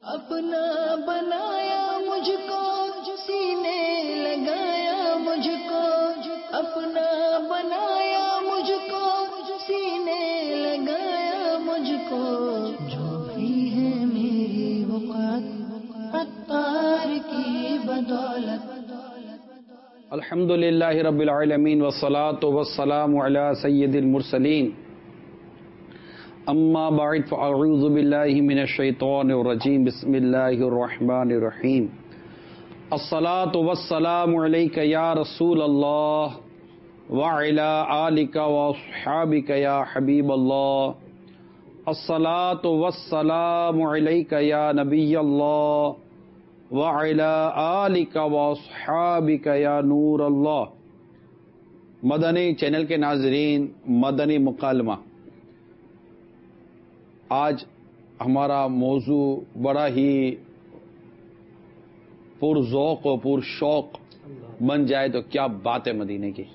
اپنا بنایا مجھ کو، سینے لگایا مجھ کو، اپنا بنایا مجھ کو، سینے لگایا مجھ کو، جو بھی ہے میری وقت عطار کی بدولت۔ الحمدللہ رب العالمین والصلاة والسلام علی سید المرسلین، اما بعد فاعوذ باللہ من الشیطان الرجیم، بسم اللہ الرحمن الرحیم۔ الصلاة والسلام علیک یا رسول اللہ وعلی آلک واصحابک یا حبیب اللہ۔ الصلاة والسلام علیک یا نبی اللہ وعلی آلک واصحابک یا نور اللہ۔ مدنی چینل کے ناظرین، مدنی مکالمہ، آج ہمارا موضوع بڑا ہی پر ذوق و پر شوق بن جائے تو کیا بات ہے مدینے کی۔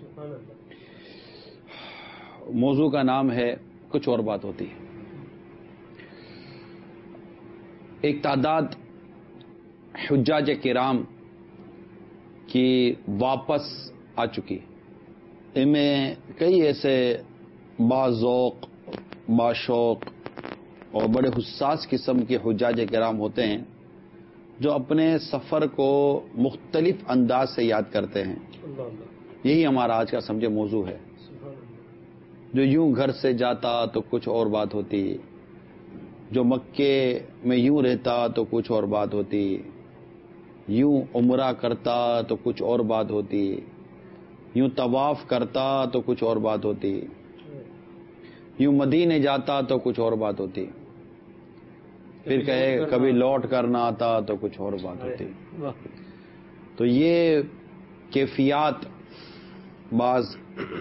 موضوع کا نام ہے کچھ اور بات ہوتی ہے۔ ایک تعداد حجاج کرام کی واپس آ چکی، ان میں کئی ایسے باذوق، باشوق اور بڑے حساس قسم کے حجاج کرام ہوتے ہیں جو اپنے سفر کو مختلف انداز سے یاد کرتے ہیں۔ یہی ہمارا آج کا سمجھے موضوع ہے۔ جو یوں گھر سے جاتا تو کچھ اور بات ہوتی، جو مکے میں یوں رہتا تو کچھ اور بات ہوتی، یوں عمرہ کرتا تو کچھ اور بات ہوتی، یوں طواف کرتا تو کچھ اور بات ہوتی، یوں مدینے جاتا تو کچھ اور بات ہوتی، پھر کہے کبھی لوٹ کر نہ آتا تو کچھ اور بات ہوتی۔ تو یہ کیفیات بعض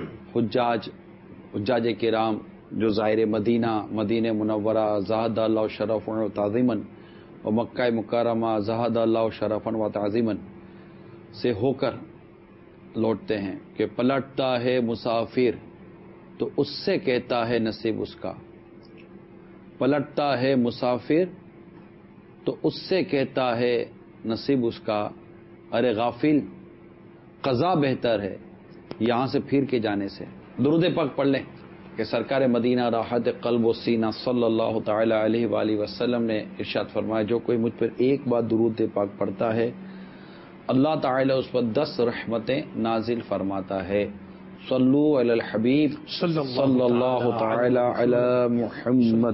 حجاج کرام جو ظاہر مدینہ منورہ زہد اللہ شرف و تعظیماً اور مکہ مکرمہ زہد اللہ شرفاً و تعظیماً سے ہو کر لوٹتے ہیں کہ پلٹتا ہے مسافر تو اس سے کہتا ہے نصیب اس کا، پلٹتا ہے مسافر تو اس سے کہتا ہے نصیب اس کا، ارے غافل قضا بہتر ہے یہاں سے پھر کے جانے سے۔ درود پاک پڑھ لیں کہ سرکار مدینہ راحت قلب و سینہ صلی اللہ تعالی علیہ وآلہ وسلم نے ارشاد فرمایا، جو کوئی مجھ پر ایک بار درود پاک پڑھتا ہے اللہ تعالی اس پر 10 رحمتیں نازل فرماتا ہے۔ صلو علی الحبیب صلی اللہ تعالی علی محمد۔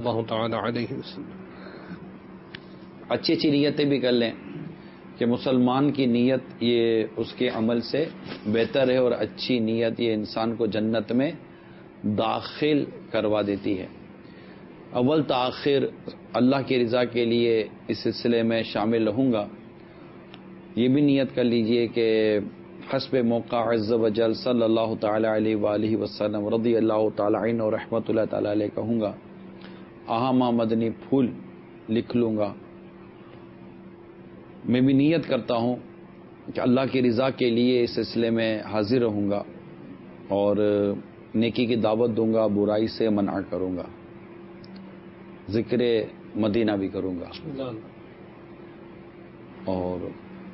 اچھی اچھی نیتیں بھی کر لیں کہ مسلمان کی نیت یہ اس کے عمل سے بہتر ہے، اور اچھی نیت یہ انسان کو جنت میں داخل کروا دیتی ہے۔ اول تاخیر اللہ کی رضا کے لیے اس سلسلے میں شامل رہوں گا۔ یہ بھی نیت کر لیجئے کہ حسب موقع عز و جل صلی اللہ تعالی علیہ وآلہ وسلم رضی اللہ تعالی عنہ اور رحمۃ اللہ تعالی علیہ کہوں گا، اہم مدنی پھول لکھ لوں گا۔ میں بھی نیت کرتا ہوں کہ اللہ کی رضا کے لیے اس سلسلے میں حاضر رہوں گا اور نیکی کی دعوت دوں گا، برائی سے منع کروں گا، ذکر مدینہ بھی کروں گا، اور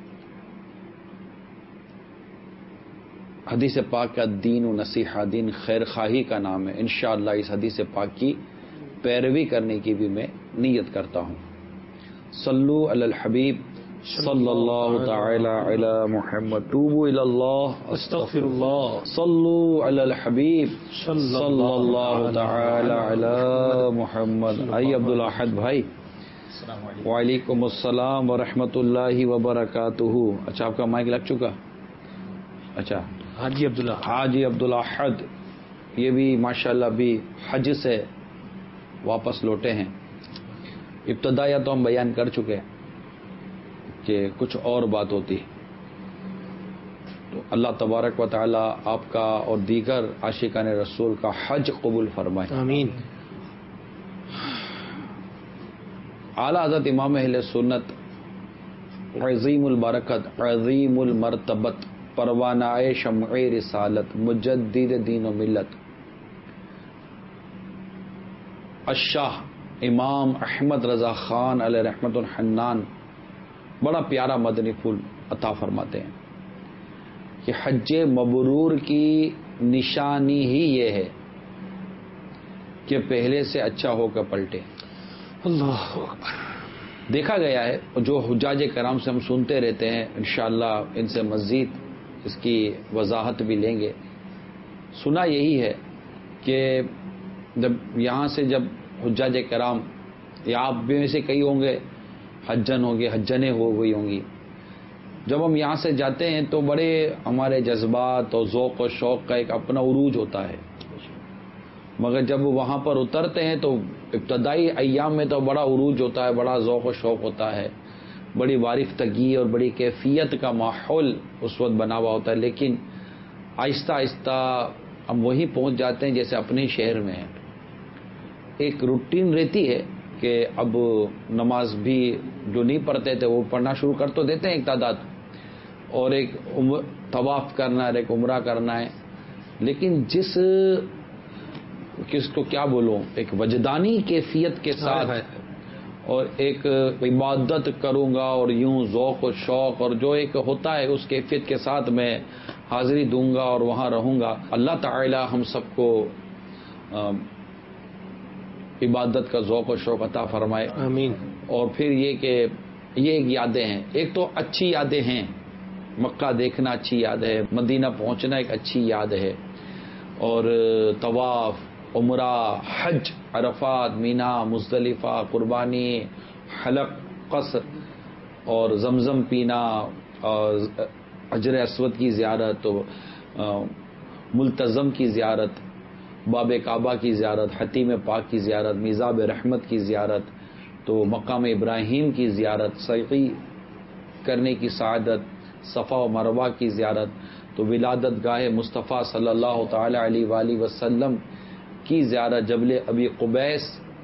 حدیث پاک کا دین و نصیحہ، دین خیر خواہی کا نام ہے، انشاءاللہ اس حدیث پاک کی پیروی کرنے کی بھی میں نیت کرتا ہوں۔ صلو علی الحبیب صلی اللہ تعالی علی محمد، توبوا الی اللہ استغفر اللہ، صلو علی الحبیب صلی اللہ تعالی علی محمد۔ آئیے عبدالاحد بھائی، وعلیکم السلام ورحمۃ اللہ وبرکاتہ۔ اچھا آپ کا مائک لگ چکا؟ اچھا حاجی عبدالاحد، یہ بھی ماشاءاللہ بھی حج سے واپس لوٹے ہیں۔ ابتدایا تو ہم بیان کر چکے کہ کچھ اور بات ہوتی، تو اللہ تبارک و تعالی آپ کا اور دیگر عاشقان رسول کا حج قبول فرمائے، آمین۔ اعلیٰ حضرت امام اہل سنت عظیم البرکت عظیم المرتبت پروانہ شمع رسالت مجدد دین و ملت الشاہ امام احمد رضا خان علیہ رحمت الحنان بڑا پیارا مدنی پھول عطا فرماتے ہیں کہ حج مبرور کی نشانی ہی یہ ہے کہ پہلے سے اچھا ہو کر پلٹے. اللہ اکبر. دیکھا گیا ہے جو حجاج کرام سے ہم سنتے رہتے ہیں، انشاءاللہ ان سے مزید اس کی وضاحت بھی لیں گے. سنا یہی ہے کہ جب یہاں سے جب حجاج کرام یا آپ میں سے کئی ہوں گے حجن ہوں گے، حجنیں ہو گئی ہوں گی، جب ہم یہاں سے جاتے ہیں تو بڑے ہمارے جذبات اور ذوق و شوق کا ایک اپنا عروج ہوتا ہے، مگر جب وہاں پر اترتے ہیں تو ابتدائی ایام میں تو بڑا عروج ہوتا ہے، بڑا ذوق و شوق ہوتا ہے، بڑی وارفتگی اور بڑی کیفیت کا ماحول اس وقت بنا ہوا ہوتا ہے. لیکن آہستہ آہستہ ہم وہیں پہنچ جاتے ہیں جیسے اپنے شہر میں ہیں. ایک روٹین رہتی ہے کہ اب نماز بھی جو نہیں پڑھتے تھے وہ پڑھنا شروع کر تو دیتے ہیں ایک تعداد، اور ایک طواف کرنا ہے، ایک عمرہ کرنا ہے. لیکن کس کو کیا بولوں، ایک وجدانی کیفیت کے ساتھ اور ایک عبادت کروں گا اور یوں ذوق و شوق اور جو ایک ہوتا ہے اس کیفیت کے ساتھ میں حاضری دوں گا اور وہاں رہوں گا. اللہ تعالی ہم سب کو عبادت کا ذوق و شوق عطا فرمائے. آمین. اور پھر یہ کہ یہ ایک یادیں ہیں، ایک تو اچھی یادیں ہیں، مکہ دیکھنا اچھی یاد ہے، مدینہ پہنچنا ایک اچھی یاد ہے، اور طواف، عمرہ، حج، عرفات، مینا، مزدلفہ، قربانی، حلق، قصر اور زمزم پینا اور حجر اسود کی زیارت، تو ملتزم کی زیارت، باب کعبہ کی زیارت، حتیم پاک کی زیارت، میزاب رحمت کی زیارت، تو مقام ابراہیم کی زیارت، سعی کرنے کی سعادت، صفا و مروہ کی زیارت، تو ولادت گاہ مصطفیٰ صلی اللہ تعالی علیہ وآلہ وسلم کی زیارت، جبل ابی قبیس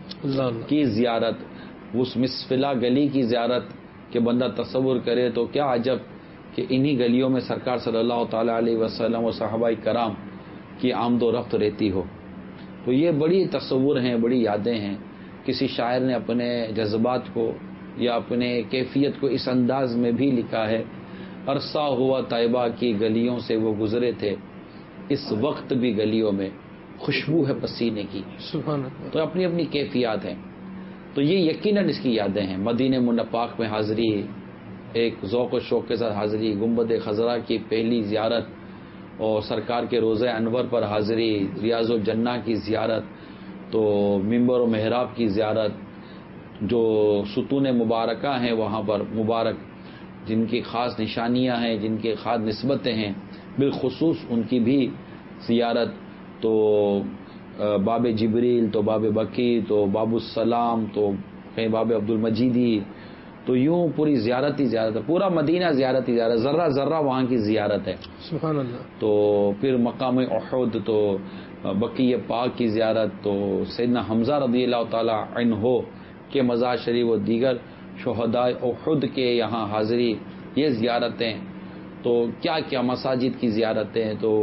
کی زیارت، اس مسفلا گلی کی زیارت کہ بندہ تصور کرے تو کیا عجب کہ انہی گلیوں میں سرکار صلی اللہ تعالی علیہ وسلم و صحابہ کرام کی آمد و رفت رہتی ہو. تو یہ بڑی تصور ہیں، بڑی یادیں ہیں. کسی شاعر نے اپنے جذبات کو یا اپنے کیفیت کو اس انداز میں بھی لکھا ہے، عرصہ ہوا طیبہ کی گلیوں سے وہ گزرے تھے، اس وقت بھی گلیوں میں خوشبو ہے پسینے کی. سبحان اللہ. تو اپنی اپنی کیفیات ہیں. تو یہ یقیناً اس کی یادیں ہیں. مدینہ منورہ پاک میں حاضری، ایک ذوق و شوق کے ساتھ حاضری، گنبد خضرا کی پہلی زیارت اور سرکار کے روضہ انور پر حاضری، ریاض الجنہ کی زیارت، تو منبر و محراب کی زیارت، جو ستون مبارکہ ہیں وہاں پر مبارک، جن کی خاص نشانیاں ہیں، جن کی خاص نسبتیں ہیں، بالخصوص ان کی بھی زیارت. تو باب جبریل، تو باب بکی، تو باب السلام، تو کہیں باب عبد المجیدی، تو یوں پوری زیارت ہی زیارت ہے. پورا مدینہ زیارت ہی زیارت، ذرہ ذرہ وہاں کی زیارت ہے. سبحان اللہ. تو پھر مقام احد، تو بقیع پاک کی زیارت، تو سیدنا حمزہ رضی اللہ تعالی عنہ کے مزار شریف و دیگر شہداء احد کے یہاں حاضری، یہ زیارتیں. تو کیا کیا مساجد کی زیارتیں، تو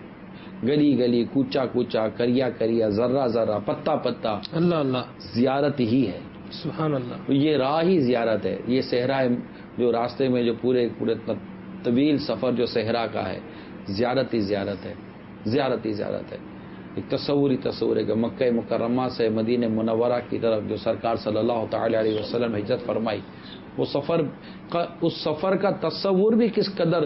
گلی گلی، کوچا کوچا، کریا کریا، ذرہ ذرہ، پتا پتا، اللہ اللہ، زیارت ہی ہے. سبحان اللہ. تو یہ راہ ہی زیارت ہے. یہ صحرا جو راستے میں جو پورے طویل سفر جو صحرا کا ہے، زیارت ہی زیارت ہے، زیارت ہی زیارت ہے. ایک تصور ہی تصور ہے کہ مکہ مکرمہ سے مدینہ منورہ کی طرف جو سرکار صلی اللہ تعالی علیہ وسلم ہجرت فرمائی، وہ اس سفر کا تصور بھی کس قدر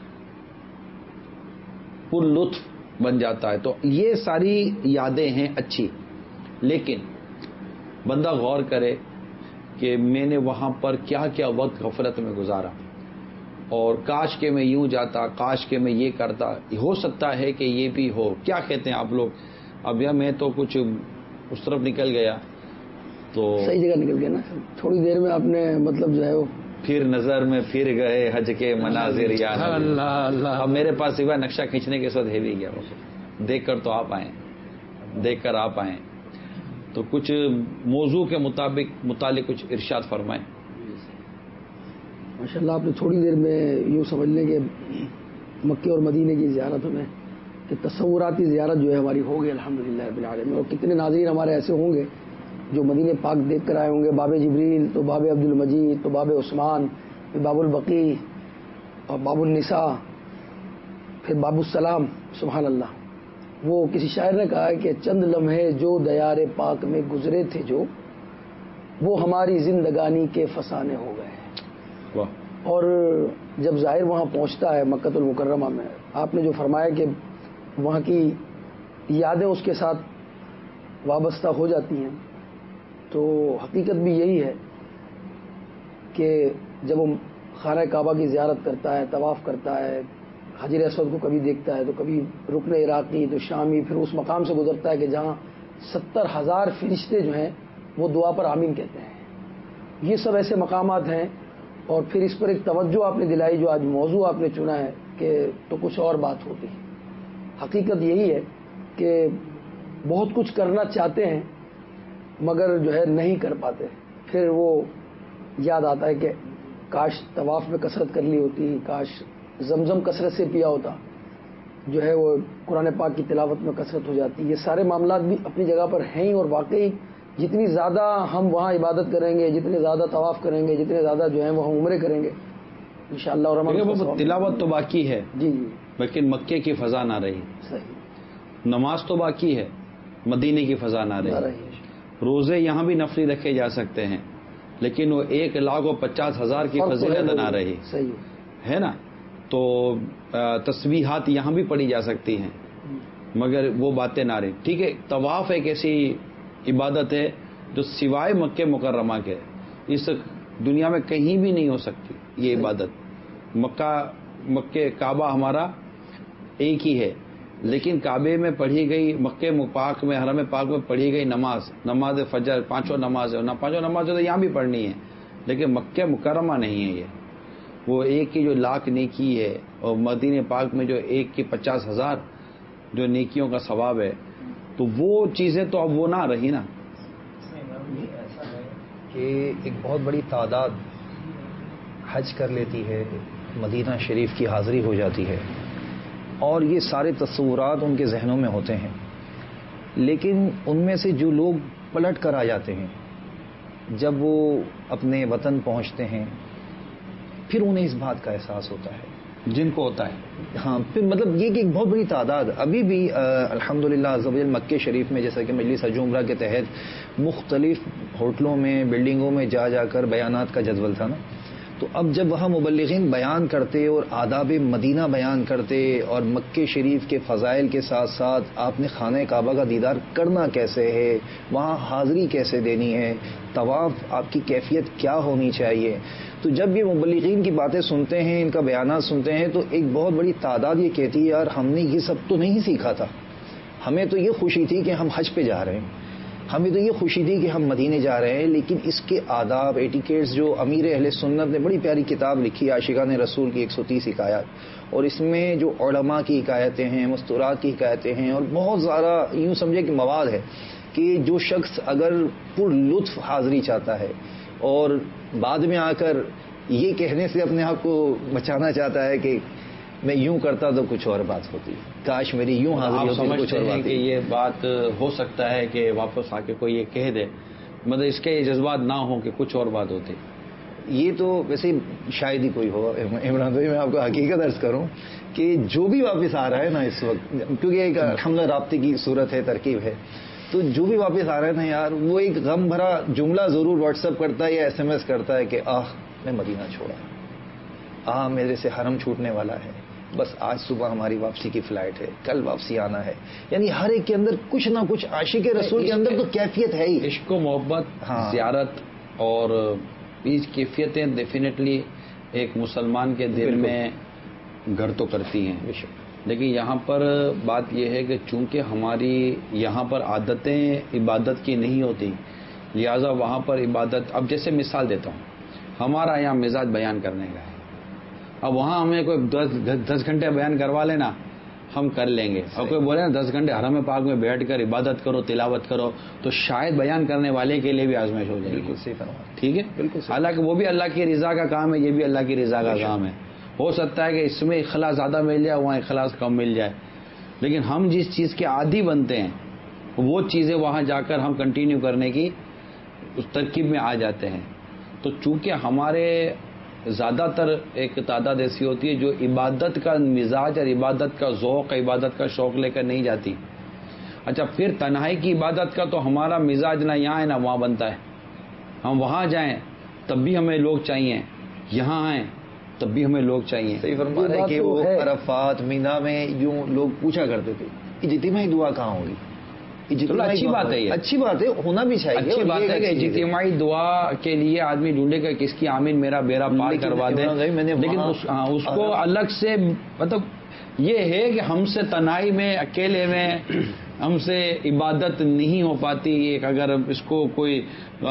پر لطف بن جاتا ہے. تو یہ ساری یادیں ہیں اچھی، لیکن بندہ غور کرے کہ میں نے وہاں پر کیا کیا وقت غفلت میں گزارا، اور کاش کہ میں یوں جاتا، کاش کہ میں یہ کرتا. ہو سکتا ہے کہ یہ بھی ہو. کیا کہتے ہیں آپ لوگ؟ اب یا میں تو کچھ اس طرف نکل گیا، تو صحیح جگہ نکل گیا نا. تھوڑی دیر میں آپ نے مطلب جو ہے وہ پھر نظر میں پھر گئے حج کے مناظر یا اللہ اللہ. اب میرے پاس سوا نقشہ کھینچنے کے ساتھ ہے بھی گیا، دیکھ کر تو آپ آئیں، دیکھ کر آپ آئیں. تو کچھ موضوع کے متعلق کچھ ارشاد فرمائیں. ماشاءاللہ آپ نے تھوڑی دیر میں یوں سمجھ لیں کہ مکے اور مدینے کی زیارت ہمیں کہ تصوراتی زیارت جو ہے ہماری ہو گئی الحمدللہ رب العالمین. اور کتنے ناظرین ہمارے ایسے ہوں گے جو مدینہ پاک دیکھ کر آئے ہوں گے، باب جبریل تو باب عبد المجید تو باب عثمان، پھر باب البقیع اور باب النساء، پھر باب السلام. سبحان اللہ. وہ کسی شاعر نے کہا ہے کہ چند لمحے جو دیار پاک میں گزرے تھے جو، وہ ہماری زندگانی کے فسانے ہو گئے ہیں. واہ. اور جب ظاہر وہاں پہنچتا ہے مکۃ المکرمہ میں، آپ نے جو فرمایا کہ وہاں کی یادیں اس کے ساتھ وابستہ ہو جاتی ہیں، تو حقیقت بھی یہی ہے کہ جب وہ خانہ کعبہ کی زیارت کرتا ہے، طواف کرتا ہے، حجر اسود کو کبھی دیکھتا ہے تو کبھی رکن عراقی تو شامی، پھر اس مقام سے گزرتا ہے کہ جہاں 70,000 فرشتے جو ہیں وہ دعا پر آمین کہتے ہیں. یہ سب ایسے مقامات ہیں. اور پھر اس پر ایک توجہ آپ نے دلائی، جو آج موضوع آپ نے چنا ہے کہ تو کچھ اور بات ہوتی. حقیقت یہی ہے کہ بہت کچھ کرنا چاہتے ہیں مگر جو ہے نہیں کر پاتے. پھر وہ یاد آتا ہے کہ کاش طواف میں کثرت کر لی ہوتی، کاش زمزم کثرت سے پیا ہوتا، جو ہے وہ قرآن پاک کی تلاوت میں کثرت ہو جاتی. یہ سارے معاملات بھی اپنی جگہ پر ہیں ہی، اور واقعی جتنی زیادہ ہم وہاں عبادت کریں گے، جتنے زیادہ طواف کریں گے، جتنے زیادہ جو ہے وہ ہم عمرے کریں گے انشاءاللہ. اور تلاوت تو باقی ہے جی جی، لیکن مکے کی فضا نہ رہی. صحیح. نماز تو باقی ہے، مدینے کی فضا نہ رہی. روزے یہاں بھی نفلی رکھے جا سکتے ہیں، لیکن وہ 1,50,000 کی فضیلت نہ رہی. صحیح ہے نا. تو تسبیحات یہاں بھی پڑھی جا سکتی ہیں مگر وہ باتیں نہ رہی. ٹھیک ہے، طواف ایک ایسی عبادت ہے جو سوائے مکہ مکرمہ کے اس دنیا میں کہیں بھی نہیں ہو سکتی. یہ عبادت مکہ کعبہ ہمارا ایک ہی ہے، لیکن کعبے میں پڑھی گئی، مکہ پاک میں، حرم پاک میں پڑھی گئی نماز فجر، 5 نمازیں، پانچوں نمازیں تو یہاں بھی پڑھنی ہے، لیکن مکہ مکرمہ نہیں ہے. یہ وہ ایک کی جو لاکھ نیکی ہے، اور مدینہ پاک میں جو ایک کی 50,000 جو نیکیوں کا ثواب ہے، تو وہ چیزیں تو اب وہ نہ رہی نا. ایسا ہے کہ ایک بہت بڑی تعداد حج کر لیتی ہے، مدینہ شریف کی حاضری ہو جاتی ہے، اور یہ سارے تصورات ان کے ذہنوں میں ہوتے ہیں، لیکن ان میں سے جو لوگ پلٹ کر آ جاتے ہیں، جب وہ اپنے وطن پہنچتے ہیں پھر انہیں اس بات کا احساس ہوتا ہے جن کو ہوتا ہے. ہاں، پھر مطلب یہ کہ ایک بہت بڑی تعداد ابھی بھی الحمدللہ عز و جل مکہ شریف میں، جیسا کہ مجلس حج عمرہ کے تحت مختلف ہوٹلوں میں، بلڈنگوں میں جا جا کر بیانات کا جدول تھا نا، تو اب جب وہاں مبلغین بیان کرتے اور آداب مدینہ بیان کرتے اور مکہ شریف کے فضائل کے ساتھ ساتھ آپ نے خانہ کعبہ کا دیدار کرنا کیسے ہے، وہاں حاضری کیسے دینی ہے، طواف آپ کی کیفیت کیا ہونی چاہیے، تو جب یہ مبلغین کی باتیں سنتے ہیں، ان کا بیانات سنتے ہیں، تو ایک بہت بڑی تعداد یہ کہتی ہے یار ہم نے یہ سب تو نہیں سیکھا تھا، ہمیں تو یہ خوشی تھی کہ ہم حج پہ جا رہے ہیں، ہمیں تو یہ خوشی تھی کہ ہم مدینے جا رہے ہیں، لیکن اس کے آداب ایٹیکیٹس جو امیر اہل سنت نے بڑی پیاری کتاب لکھی، عاشقان رسول کی 130 حکایات، اور اس میں جو علماء کی حکایتیں ہیں، مستورات کی حکایتیں ہیں، اور بہت سارا یوں سمجھے کہ مواد ہے کہ جو شخص اگر پر لطف حاضری چاہتا ہے اور بعد میں آ کر یہ کہنے سے اپنے آپ کو بچانا چاہتا ہے کہ میں یوں کرتا تو کچھ اور بات ہوتی، کاش میری یوں حاضری ہوتی تو کچھ اور بات کہ یہ بات ہو سکتا ہے کہ واپس آ کے کوئی یہ کہہ دے، مطلب اس کے یہ جذبات نہ ہوں کہ کچھ اور بات ہوتی. یہ تو ویسے شاید ہی کوئی ہو. عمران بھائی میں آپ کو حقیقت عرض کروں کہ جو بھی واپس آ رہا ہے نا اس وقت، کیونکہ ایک الحمدللہ رابطے کی صورت ہے، ترکیب ہے، تو جو بھی واپس آ رہا ہے نا یار، وہ ایک غم بھرا جملہ ضرور واٹس ایپ کرتا ہے یا SMS کرتا ہے کہ میں مدینہ چھوڑا، میرے سے حرم چھوٹنے والا ہے، بس آج صبح ہماری واپسی کی فلائٹ ہے، کل واپسی آنا ہے. یعنی ہر ایک کے اندر کچھ نہ کچھ عاشق رسول کے اندر تو کیفیت ہے ہی. عشق و محبت، زیارت اور یہ کیفیتیں ڈیفینیٹلی ایک مسلمان کے دل میں گھر تو کرتی ہیں، لیکن یہاں پر بات یہ ہے کہ چونکہ ہماری یہاں پر عادتیں عبادت کی نہیں ہوتی، لہذا وہاں پر عبادت، اب جیسے مثال دیتا ہوں، ہمارا یہاں مزاج بیان کرنے کا ہے، اب وہاں ہمیں کوئی 10 گھنٹے بیان کروا لینا ہم کر لیں گے، اور کوئی بولے نا 10 گھنٹے حرم پاک میں بیٹھ کر عبادت کرو، تلاوت کرو، تو شاید بیان کرنے والے کے لیے بھی آزمائش ہو جائے گی. ٹھیک ہے، بالکل. حالانکہ وہ بھی اللہ کی رضا کا کام ہے، یہ بھی اللہ کی رضا کا کام ہے. ہو سکتا ہے کہ اس میں اخلاص زیادہ مل جائے، وہاں اخلاص کم مل جائے، لیکن ہم جس چیز کے عادی بنتے ہیں وہ چیزیں وہاں جا کر ہم کنٹینیو کرنے کی اس ترکیب میں آ جاتے ہیں. تو چونکہ ہمارے زیادہ تر ایک تعداد ایسی ہوتی ہے جو عبادت کا مزاج اور عبادت کا ذوق، عبادت کا شوق لے کر نہیں جاتی. اچھا پھر تنہائی کی عبادت کا تو ہمارا مزاج نہ یہاں ہے نہ وہاں بنتا ہے. ہم وہاں جائیں تب بھی ہمیں لوگ چاہیے، یہاں آئیں تب بھی ہمیں لوگ چاہیے. صحیح فرما رہے کہ وہ عرفات مینا میں یوں لوگ پوچھا کرتے تھے اجتماعی دعا کہاں ہوگی. اچھی بات ہے، یہ اچھی بات ہے، ہونا بھی چاہیے. اچھی بات ہے کہ اجتماعی دعا کے لیے آدمی ڈھونڈے گا کس کی آمین میرا بیڑا پار کروا دے، لیکن اس کو الگ سے مطلب یہ ہے کہ ہم سے تنہائی میں اکیلے میں ہم سے عبادت نہیں ہو پاتی. ایک اگر اس کو کوئی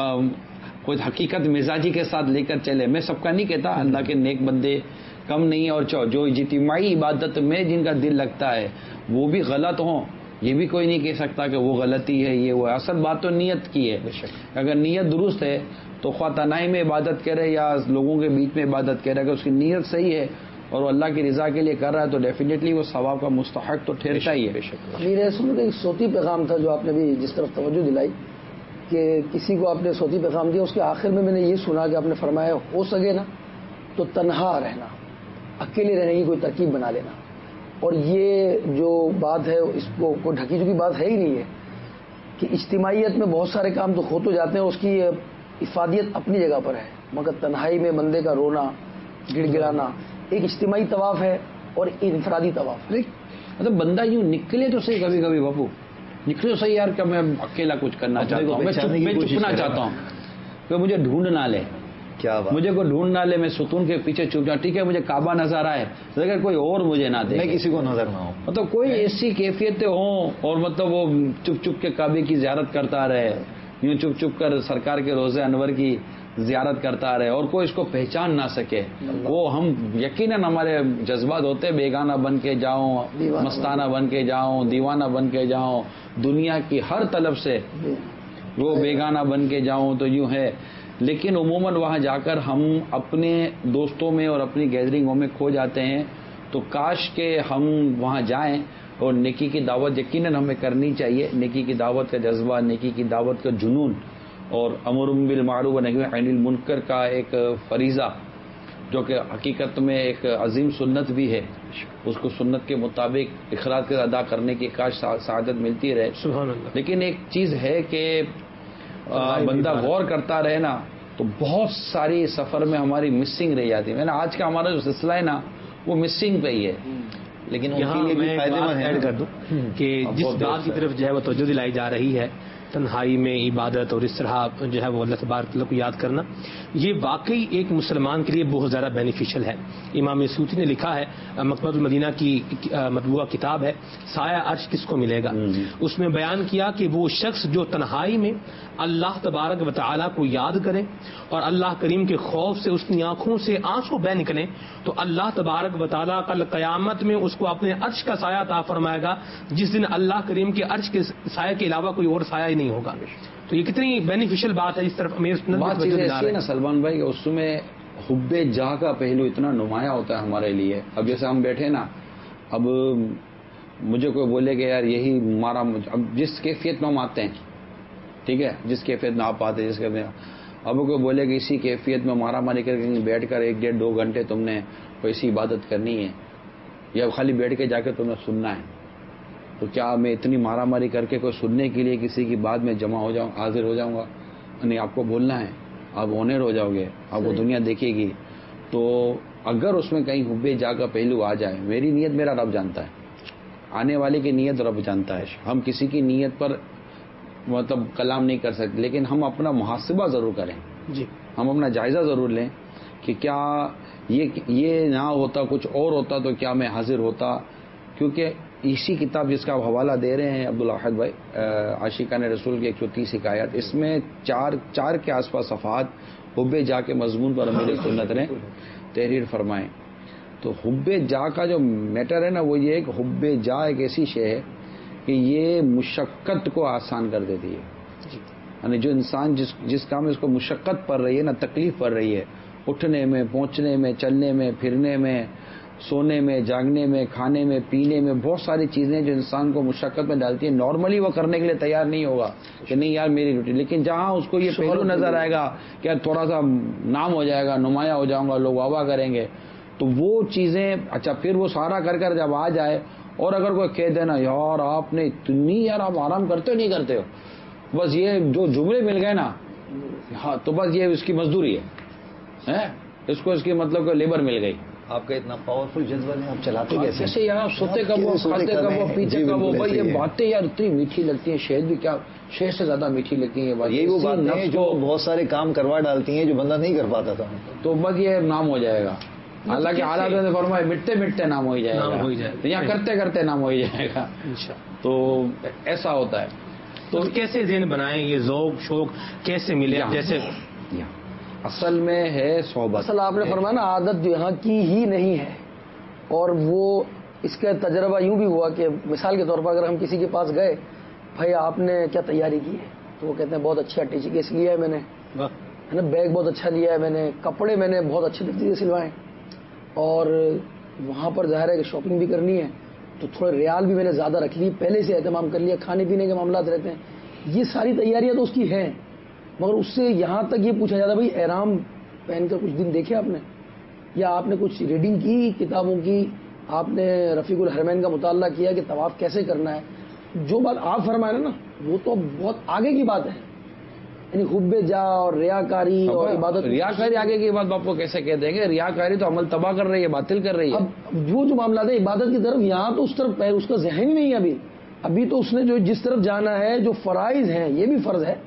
حقیقت مزاجی کے ساتھ لے کر چلے. میں سب کا نہیں کہتا، اللہ کے نیک بندے کم نہیں، اور جو اجتماعی عبادت میں جن کا دل لگتا ہے وہ بھی غلط ہوں، یہ بھی کوئی نہیں کہہ سکتا کہ وہ غلطی ہے. یہ وہ اصل بات تو نیت کی ہے. اگر نیت درست ہے تو خواہ تنہائی میں عبادت کرے یا لوگوں کے بیچ میں عبادت کرے، اگر اس کی نیت صحیح ہے اور وہ اللہ کی رضا کے لیے کر رہا ہے تو ڈیفینیٹلی وہ ثواب کا مستحق تو ٹھہرتا ہی ہے. میرے سن کا ایک صوتی پیغام تھا جو آپ نے بھی جس طرف توجہ دلائی کہ کسی کو آپ نے صوتی پیغام دیا، اس کے آخر میں نے یہ سنا کہ آپ نے فرمایا ہو سکے نا تو تنہا رہنا، اکیلے رہنے کی کوئی ترکیب بنا لینا. اور یہ جو بات ہے اس کو کوئی ڈھکی چکی بات ہے ہی نہیں ہے کہ اجتماعیت میں بہت سارے کام تو ہو تو جاتے ہیں، اس کی افادیت اپنی جگہ پر ہے، مگر تنہائی میں بندے کا رونا گڑ گڑانا ایک اجتماعی طواف ہے اور انفرادی طواف. مطلب بندہ یوں نکلے تو صحیح، کبھی کبھی باپو نکلے تو صحیح یار کہ میں اکیلا کچھ کرنا چاہتا ہوں، میں چپنا چاہتا ہوں کہ مجھے ڈھونڈ نہ لے. کیا بات، مجھے کوئی ڈھونڈ نہ لے، میں ستون کے پیچھے چھپ جاؤں. ٹھیک ہے مجھے کعبہ نظر آئے لیکن کوئی اور مجھے نہ دے، میں کسی کو نظر نہ ہوں. مطلب کوئی ایسی کیفیتیں ہوں اور مطلب وہ چپ چپ کے کعبے کی زیارت کرتا رہے، یوں چپ چپ کر سرکار کے روزے انور کی زیارت کرتا رہے اور کوئی اس کو پہچان نہ سکے. وہ ہم یقیناً ہمارے جذبات ہوتے، بیگانہ بن کے جاؤں، مستانہ بن کے جاؤں، دیوانہ بن کے جاؤں، دنیا کی ہر طلب سے وہ بیگانہ بن کے جاؤں تو یوں ہے. لیکن عموماً وہاں جا کر ہم اپنے دوستوں میں اور اپنی گیدرنگوں میں کھو جاتے ہیں. تو کاش کہ ہم وہاں جائیں اور نیکی کی دعوت یقیناً ہمیں کرنی چاہیے. نیکی کی دعوت کا جذبہ، نیکی کی دعوت کا جنون اور امر بالمعروف و نہی عن المنکر کا ایک فریضہ جو کہ حقیقت میں ایک عظیم سنت بھی ہے، اس کو سنت کے مطابق اخراج کے ادا کرنے کی کاش سعادت ملتی رہے. سبحان اللہ. لیکن ایک چیز ہے کہ بندہ غور کرتا رہے نا تو بہت ساری سفر میں ہماری مسنگ رہ جاتی ہے. آج کا ہمارا جو سلسلہ ہے نا وہ مسنگ پہ ہی ہے. لیکن یہاں میں ایڈ کر دوں کہ جس بات کی طرف جو ہے وہ توجہ دلائی جا رہی ہے، تنہائی میں عبادت اور اس طرح جو ہے وہ اللہ تبارک و تعالیٰ کو یاد کرنا، یہ واقعی ایک مسلمان کے لیے بہت زیادہ بینیفیشل ہے. امام سیوطی نے لکھا ہے، مکتبۃ المدینہ کی مطبوعہ کتاب ہے سایہ عرش کس کو ملے گا، اس میں بیان کیا کہ وہ شخص جو تنہائی میں اللہ تبارک و تعالیٰ کو یاد کرے اور اللہ کریم کے خوف سے اس کی آنکھوں سے آنسو بہ نکلے تو اللہ تبارک و تعالیٰ کل قیامت میں اس کو اپنے عرش کا سایہ عطا فرمائے گا، جس دن اللہ کریم کے عرش کے سایہ کے علاوہ کوئی اور سایہ ہی نہیں ہوگا. تو یہ کتنی بینیفیشل بات ہے. اس طرف بات چیز ایسی ہے نا سلمان بھائی، اس میں حب جاہ کا پہلو اتنا نمایاں ہوتا ہے ہمارے لیے. اب جیسے ہم بیٹھے نا، اب مجھے کوئی بولے کہ یار یہی ہمارا، اب جس کیفیت میں ہم آتے ہیں، ٹھیک ہے، جس کیفیت میں آپ آتے ہیں، جس کے اب کوئی بولے کہ اسی کیفیت میں مارا ماری کر کے بیٹھ کر 1-1.5-2 گھنٹے تم نے کوئی ایسی عبادت کرنی ہے یا خالی بیٹھ کے جا کے تم نے سننا ہے، تو کیا میں اتنی مارا ماری کر کے کوئی سننے کے لیے کسی کی بات میں جمع ہو جاؤں، حاضر ہو جاؤں گا؟ نہیں، آپ کو بولنا ہے، آپ آنر ہو جاؤ گے، آپ کو دنیا دیکھے گی. تو اگر اس میں کہیں حب جا کا پہلو آ جائے، میری نیت میرا رب جانتا ہے، آنے والے کی نیت رب جانتا ہے. ہم کسی کی نیت پر مطلب کلام نہیں کر سکتے، لیکن ہم اپنا محاسبہ ضرور کریں. جی، ہم اپنا جائزہ ضرور لیں کہ کیا یہ نہ ہوتا، کچھ اور ہوتا تو کیا میں حاضر ہوتا. کیونکہ اسی کتاب جس کا آپ حوالہ دے رہے ہیں عبدالواحد بھائی، عاشقان رسول کی 130 حکایات، اس میں چار کے آس پاس صفحات حب جا کے مضمون پر امیر سنت نے تحریر فرمائے. تو حب جا کا جو میٹر ہے نا وہ یہ ہے کہ حب جا ایک ایسی شے ہے کہ یہ مشقت کو آسان کر دیتی ہے. یعنی جو انسان جس کام میں اس کو مشقت پڑ رہی ہے نا، تکلیف پڑ رہی ہے، اٹھنے میں، پہنچنے میں، چلنے میں، پھرنے میں، سونے میں، جاگنے میں، کھانے میں، پینے میں، بہت ساری چیزیں جو انسان کو مشقت میں ڈالتی ہیں. نارملی وہ کرنے کے لیے تیار نہیں ہوگا کہ نہیں یار میری ڈیوٹی. لیکن جہاں اس کو یہ پہلو نظر آئے گا کہ یار تھوڑا سا نام ہو جائے گا، نمایاں ہو جاؤں گا، لوگ واہ واہ کریں گے، تو وہ چیزیں اچھا پھر وہ سارا کر کر جب آ جائے اور اگر کوئی کہہ دینا یار آپ نے اتنی، یار آپ آرام کرتے ہو نہیں کرتے ہو، بس یہ جو جملے مل گئے نا، ہاں تو بس یہ اس کی مزدوری ہے، اس کو اس کی مطلب کہ لیبر مل گئی. آپ کا اتنا پاورفل جذبہ ہے، آپ چلاتے کیسے؟ جیسے یار آپ سوتے کب ہو، کھاتے کب ہو، پیتے کب ہو، بھائی یہ باتیں یار اتنی میٹھی لگتی ہیں، شہد بھی کیا شہد سے زیادہ میٹھی لگتی ہیں. یہی وہ باتیں ہیں جو بہت سارے کام کروا ڈالتی ہیں جو بندہ نہیں کر پاتا تھا، تو بس یہ نام ہو جائے گا. حالانکہ حالات نے فرمایا مٹتے مٹتے نام ہو جائے گا، یا کرتے کرتے نام ہو جائے گا. تو ایسا ہوتا ہے. تو کیسے ذہن بنائیں، یہ ذوق شوق کیسے ملے؟ جیسے اصل میں ہے صحبت. اصل آپ نے فرمایا نا عادت جو یہاں کی ہی نہیں ہے، اور وہ اس کا تجربہ یوں بھی ہوا کہ مثال کے طور پر اگر ہم کسی کے پاس گئے، بھائی آپ نے کیا تیاری کی ہے، تو وہ کہتے ہیں بہت اچھا ٹیچنگ کیس لیا ہے میں نے، ہے نا، بیگ بہت اچھا لیا ہے میں نے، کپڑے میں نے بہت اچھے طریقے سے سلوائے، اور وہاں پر ظاہر ہے کہ شاپنگ بھی کرنی ہے تو تھوڑے ریال بھی میں نے زیادہ رکھ لی، پہلے سے اہتمام کر لیا، کھانے پینے کے معاملات رہتے ہیں. یہ ساری تیاریاں تو اس کی ہیں، مگر اس سے یہاں تک یہ پوچھا جاتا بھائی احرام پہن کر کچھ دن دیکھے آپ نے، یا آپ نے کچھ ریڈنگ کی کتابوں کی، آپ نے رفیق الحرمین کا مطالعہ کیا کہ طواف کیسے کرنا ہے. جو بات آپ فرمائے نا وہ تو بہت آگے کی بات ہے، یعنی حب جا اور ریاکاری اور عبادت. ریاکاری آگے کی بات آپ کو کیسے کہہ دیں گے؟ ریاکاری تو عمل تباہ کر رہی ہے، باطل کر رہی ہے. اب وہ جو معاملات ہے عبادت کی طرف، یہاں تو اس طرف اس کا ذہن ہی نہیں ہے ابھی تو اس نے جو جس طرف جانا ہے، جو فرائض ہیں یہ بھی فرض ہے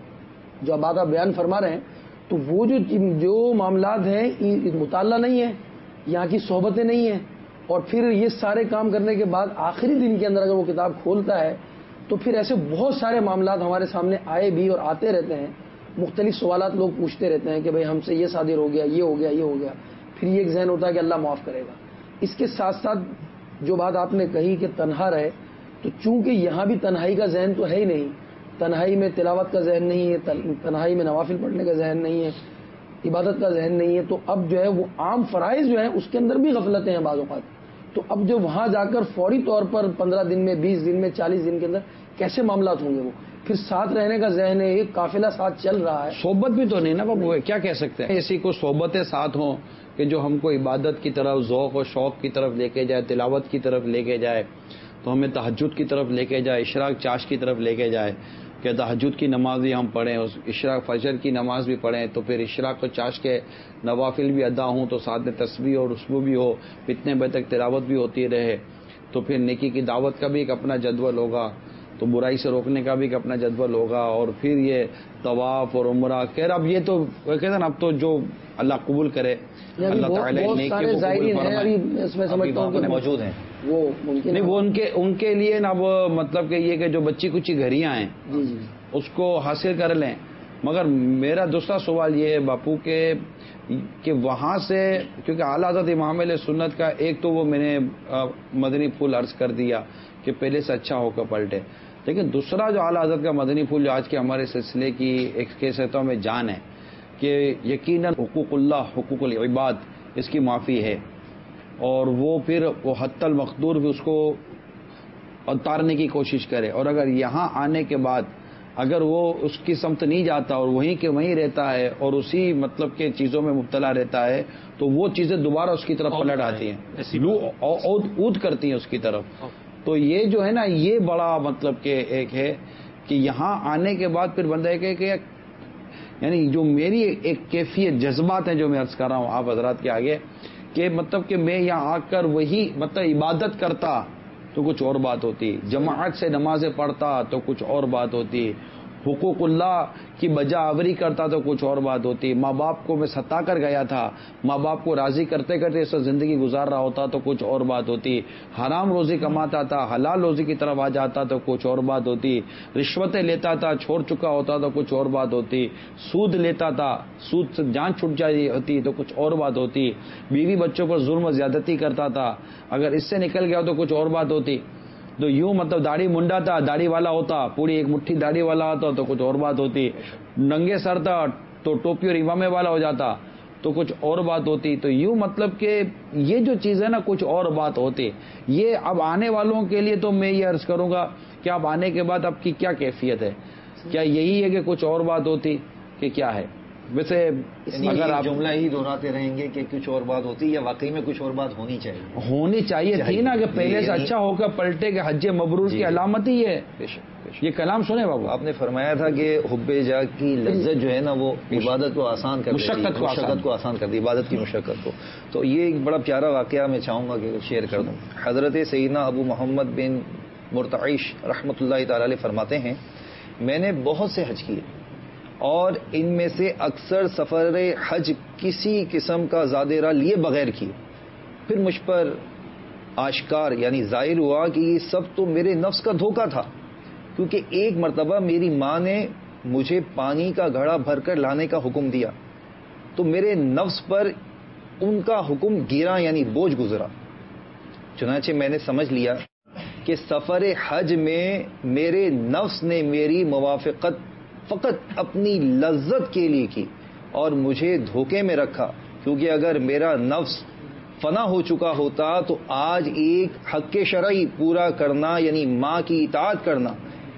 جو اب آپ بیان فرما رہے ہیں، تو وہ جو معاملات ہیں مطالعہ نہیں ہے، یہاں کی صحبتیں نہیں ہیں، اور پھر یہ سارے کام کرنے کے بعد آخری دن کے اندر اگر وہ کتاب کھولتا ہے تو پھر ایسے بہت سارے معاملات ہمارے سامنے آئے بھی اور آتے رہتے ہیں. مختلف سوالات لوگ پوچھتے رہتے ہیں کہ بھئی ہم سے یہ صادر ہو گیا، یہ ہو گیا، یہ ہو گیا. پھر یہ ایک ذہن ہوتا ہے کہ اللہ معاف کرے گا. اس کے ساتھ ساتھ جو بات آپ نے کہی کہ تنہا رہے، تو چونکہ یہاں بھی تنہائی کا ذہن تو ہے ہی نہیں، تنہائی میں تلاوت کا ذہن نہیں ہے، تنہائی میں نوافل پڑھنے کا ذہن نہیں ہے، عبادت کا ذہن نہیں ہے، تو اب جو ہے وہ عام فرائض جو ہیں اس کے اندر بھی غفلتیں ہیں بعض اوقات. تو اب جو وہاں جا کر فوری طور پر 15 دن میں، 20 دن میں، 40 دن کے اندر کیسے معاملات ہوں گے؟ وہ پھر ساتھ رہنے کا ذہن ہے، ایک قافلہ ساتھ چل رہا ہے. صحبت بھی تو نہیں نا بابو، کیا کہہ سکتے ہیں؟ ایسی کو صحبتیں ساتھ ہوں کہ جو ہم کو عبادت کی طرف، ذوق و شوق کی طرف لے کے جائے، تلاوت کی طرف لے کے جائے، تو ہمیں تہجد کی طرف لے کے جائے، اشراق چاش کی طرف لے کے جائے کہ تہجد کی نماز بھی ہم پڑھیں، اشراق فجر کی نماز بھی پڑھیں، تو پھر اشراق و چاش کے نوافل بھی ادا ہوں، تو ساتھ میں تسبیح اور رسبو بھی ہو، اتنے بجے تک تلاوت بھی ہوتی رہے. تو پھر نیکی کی دعوت کا بھی ایک اپنا جدول ہوگا، تو برائی سے روکنے کا بھی ایک اپنا جدول ہوگا، اور پھر یہ طواف اور عمرہ. خیر اب یہ تو کہتے ہیں نا، اب تو جو اللہ قبول کرے، اللہ تعالیٰ نیکی کو قبول فرمائے، موجود ہیں وہ ممکن نہیں، وہ ان کے لیے نا وہ مطلب کہ یہ کہ جو بچی کچی گھریاں ہیں اس کو حاصل کر لیں. مگر میرا دوسرا سوال یہ ہے باپو کہ وہاں سے، کیونکہ اعلیٰ حضرت امام علیہ سنت کا ایک تو وہ میں نے مدنی پھول عرض کر دیا کہ پہلے سے اچھا ہو کر پلٹے، لیکن دوسرا جو اعلیٰ حضرت کا مدنی پھول جو آج کے ہمارے سلسلے کی ایک کیسٹوں میں جان ہے کہ یقیناً حقوق اللہ، حقوق العباد اس کی معافی ہے، اور وہ پھر وہ حتی المقدور بھی اس کو اتارنے کی کوشش کرے. اور اگر یہاں آنے کے بعد اگر وہ اس کی سمت نہیں جاتا اور وہیں کے وہیں رہتا ہے اور اسی مطلب کے چیزوں میں مبتلا رہتا ہے، تو وہ چیزیں دوبارہ اس کی طرف پلٹ آتی ہیں، اود کرتی ہیں اس کی طرف. تو یہ جو ہے نا، یہ بڑا مطلب کہ ایک ہے کہ یہاں آنے کے بعد پھر بندہ کہ یعنی جو میری ایک کیفیت جذبات ہیں جو میں عرض کر رہا ہوں آپ حضرات کے آگے، کہ مطلب کہ میں یہاں آ کر وہی مطلب عبادت کرتا تو کچھ اور بات ہوتی، جماعت سے نمازیں پڑھتا تو کچھ اور بات ہوتی، حقوق اللہ کی بجا آوری کرتا تو کچھ اور بات ہوتی، ماں باپ کو میں ستا کر گیا تھا، ماں باپ کو راضی کرتے کرتے اس زندگی گزار رہا ہوتا تو کچھ اور بات ہوتی، حرام روزی کماتا تھا، حلال روزی کی طرف آ جاتا تو کچھ اور بات ہوتی، رشوتیں لیتا تھا، چھوڑ چکا ہوتا تو کچھ اور بات ہوتی، سود لیتا تھا، سود سے جان چھوٹ جاتی ہوتی تو کچھ اور بات ہوتی، بیوی بچوں پر ظلم و زیادتی کرتا تھا، اگر اس سے نکل گیا تو کچھ اور بات ہوتی، تو یوں مطلب داڑھی منڈا تھا، داڑھی والا ہوتا، پوری ایک مٹھی داڑھی والا ہوتا تو کچھ اور بات ہوتی، ننگے سر تھا تو ٹوپی اور امامے والا ہو جاتا، تو کچھ اور بات ہوتی. تو یوں مطلب کہ یہ جو چیز ہے نا کچھ اور بات ہوتی. یہ اب آنے والوں کے لیے تو میں یہ عرض کروں گا کہ اب آنے کے بعد آپ کی کیا کیفیت ہے, کیا یہی ہے کہ کچھ اور بات ہوتی کہ کیا ہے؟ ویسے اگر آپ جملہ ہی دہراتے رہیں گے کہ کچھ اور بات ہوتی یا واقعی میں کچھ اور بات ہونی چاہیے تھی نا کہ پہلے سے اچھا ہو کر پلٹے کہ حج مبرور کی علامت ہی ہے. یہ کلام سنے بابو, آپ نے فرمایا تھا کہ حب جا کی لذت جو ہے نا وہ عبادت کو آسان کر دیتی, مشقت کو آسان کر دی, عبادت کی مشقت کو. تو یہ ایک بڑا پیارا واقعہ میں چاہوں گا کہ شیئر کر دوں. حضرت سیدنا ابو محمد بن مرتعیش رحمۃ اللہ تعالی علیہ فرماتے ہیں میں نے بہت سے حج کیے اور ان میں سے اکثر سفر حج کسی قسم کا زادیرہ لیے بغیر کیے. پھر مجھ پر آشکار یعنی ظاہر ہوا کہ یہ سب تو میرے نفس کا دھوکہ تھا, کیونکہ ایک مرتبہ میری ماں نے مجھے پانی کا گھڑا بھر کر لانے کا حکم دیا تو میرے نفس پر ان کا حکم گرا یعنی بوجھ گزرا. چنانچہ میں نے سمجھ لیا کہ سفر حج میں میرے نفس نے میری موافقت فقط اپنی لذت کے لیے کی اور مجھے دھوکے میں رکھا, کیونکہ اگر میرا نفس فنا ہو چکا ہوتا تو آج ایک حق شرعی پورا کرنا یعنی ماں کی اطاعت کرنا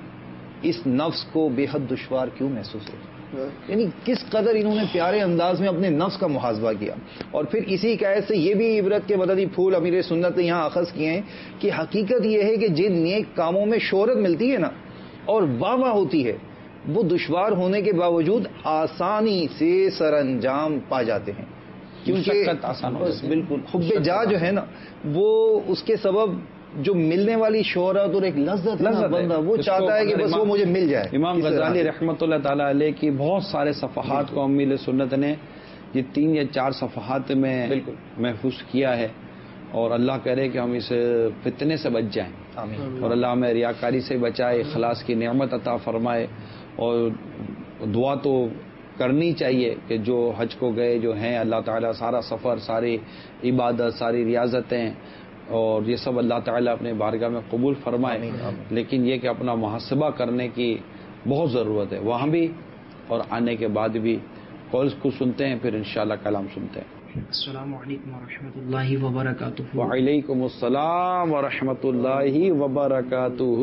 اس نفس کو بے حد دشوار کیوں محسوس ہوتا. یعنی کس قدر انہوں نے پیارے انداز میں اپنے نفس کا محاسبہ کیا. اور پھر اسی قید سے یہ بھی عبرت کے مددی پھول امیر سنت نے یہاں اخذ کیے ہیں کہ حقیقت یہ ہے کہ جن نیک کاموں میں شہرت ملتی ہے نا اور واہ واہ ہوتی ہے وہ دشوار ہونے کے باوجود آسانی سے سر انجام پا جاتے ہیں, کیونکہ بالکل حب جا جو ہے نا وہ اس کے سبب جو ملنے والی شہرت اور ایک لذت بندہ وہ چاہتا ہے کہ بس وہ مجھے مل جائے. امام غزالی رحمۃ اللہ تعالی علیہ کی بہت سارے صفحات کو امیر سنت نے یہ 3 یا 4 صفحات میں محفوظ کیا ہے, اور اللہ کرے کہ ہم اس فتنے سے بچ جائیں, اور اللہ ہمیں ریاکاری سے بچائے, اخلاص کی نعمت عطا فرمائے. اور دعا تو کرنی چاہیے کہ جو حج کو گئے جو ہیں اللہ تعالیٰ سارا سفر, ساری عبادت, ساری ریاضتیں اور یہ سب اللہ تعالیٰ اپنے بارگاہ میں قبول فرمائے. لیکن یہ کہ اپنا محاسبہ کرنے کی بہت ضرورت ہے وہاں بھی اور آنے کے بعد بھی. کالز کو سنتے ہیں پھر انشاءاللہ کلام سنتے ہیں. السلام علیکم ورحمۃ اللہ وبرکاتہ. وعلیکم السلام ورحمۃ اللہ وبرکاتہ.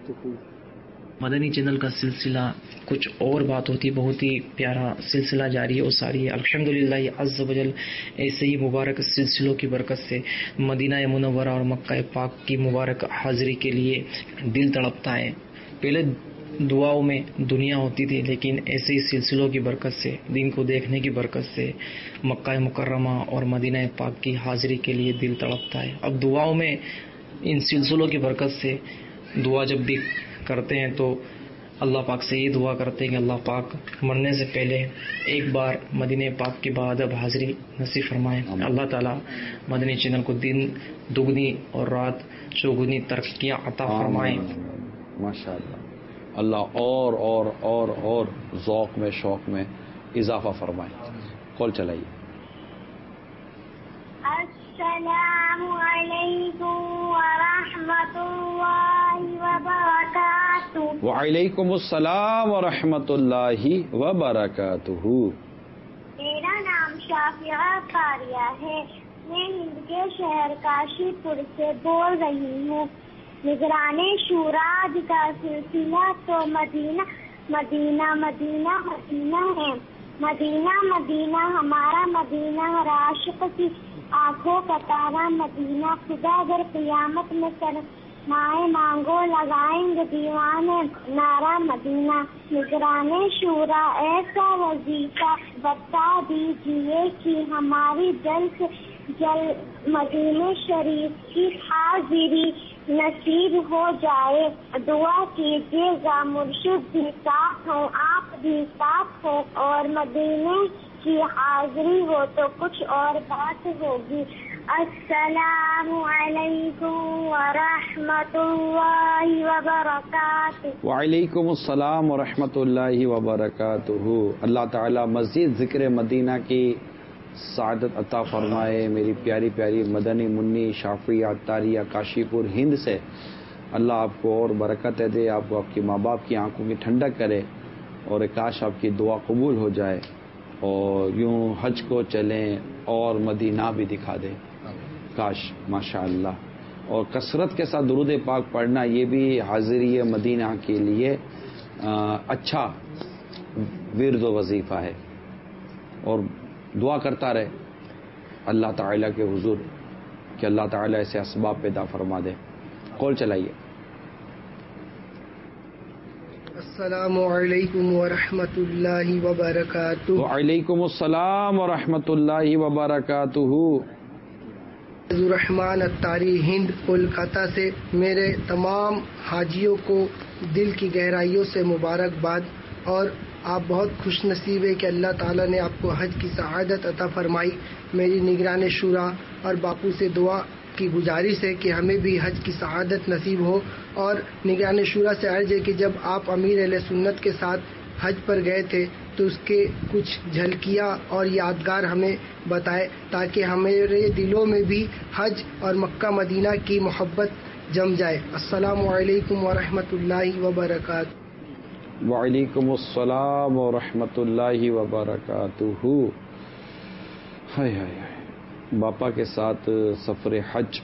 مدنی چینل کا سلسلہ کچھ اور بات ہوتی, بہت ہی پیارا سلسلہ جاری ہے اور ساری ہے. الحمدللہ عز و جل ایسے ہی مبارک سلسلوں کی برکت سے مدینہ منورہ اور مکہ پاک کی مبارک حاضری کے لیے دل تڑپتا ہے. پہلے دعاؤں میں دنیا ہوتی تھی, لیکن ایسے ہی سلسلوں کی برکت سے, دین کو دیکھنے کی برکت سے مکہ مکرمہ اور مدینہ پاک کی حاضری کے لیے دل تڑپتا ہے. اب دعاؤں میں ان سلسلوں کی برکت سے دعا جب بھی کرتے ہیں تو اللہ پاک سے یہ دعا کرتے ہیں کہ اللہ پاک مرنے سے پہلے ایک بار مدینہ پاک کی بادب حاضری نصیب فرمائیں. اللہ تعالیٰ مدنی چینل کو دن دگنی اور رات چوگنی ترقیاں عطا فرمائیں. ماشاء اللہ اور اور اور اور ذوق میں شوق میں اضافہ فرمائیں. کال چلائیے. السلام علیکم ورحمۃ اللہ وبرکاتہ. وعلیکم السلام ورحمۃ اللہ وبرکاتہ. میرا نام شافعہ قاریہ ہے. میں ہند کے شہر کاشی پور سے بول رہی ہوں. نگران شورا کا سلسلہ تو مدینہ مدینہ مدینہ مدینہ ہے. مدینہ مدینہ ہمارا مدینہ ہر عاشق کی آنکھوں کا تارا مدینہ. خدا اگر قیامت میں سرمائے مانگو لگائیں گے دیوانے نارا مدینہ. نگران شورا ایسا وظیفہ بتا دیجیے کہ ہماری جلد سے جلد مدینہ شریف کی حاضری نصیب ہو جائے. دعا کیجیے گا مرشد بھی ساتھ ہو, آپ بھی ساتھ ہو, اور مدینے کی حاضری ہو تو کچھ اور بات ہوگی. السلام علیکم ورحمۃ اللہ وبرکاتہ. وعلیکم السلام ورحمۃ اللہ وبرکاتہ. اللہ تعالیٰ مزید ذکر مدینہ کی سعادت عطا فرمائے. میری پیاری پیاری مدنی منی شافعیہ عطاریہ کاشی پور ہند سے اللہ آپ کو اور برکت دے, آپ کو آپ کے ماں باپ کی آنکھوں کی ٹھنڈک کرے, اور کاش آپ کی دعا قبول ہو جائے. اور یوں حج کو چلیں اور مدینہ بھی دکھا دیں. کاش. ماشاء اللہ. اور کثرت کے ساتھ درود پاک پڑھنا یہ بھی حاضری مدینہ کے لیے اچھا ورد و وظیفہ ہے. اور دعا کرتا رہے اللہ تعالیٰ کے حضور کہ اللہ تعالیٰ ایسے اسباب پیدا فرما دے. کال چلائیے. السلام علیکم ورحمۃ اللہ وبرکاتہ. وعلیکم السلام ورحمۃ اللہ وبرکاتہ. الرحمن اتاری ہند کولکاتہ سے میرے تمام حاجیوں کو دل کی گہرائیوں سے مبارکباد. اور آپ بہت خوش نصیب ہے کہ اللہ تعالیٰ نے آپ کو حج کی سعادت عطا فرمائی. میری نگران شورا اور باپو سے دعا کی گزارش ہے کہ ہمیں بھی حج کی سعادت نصیب ہو. اور نگران شورا سے عرض ہے کہ جب آپ امیر اہل سنت کے ساتھ حج پر گئے تھے تو اس کے کچھ جھلکیاں اور یادگار ہمیں بتائے تاکہ ہمارے دلوں میں بھی حج اور مکہ مدینہ کی محبت جم جائے. السلام علیکم ورحمۃ اللہ وبرکاتہ. وعلیکم السلام ورحمۃ اللہ وبرکاتہ. ہائے ہائے ہائے. باپا کے ساتھ سفر حج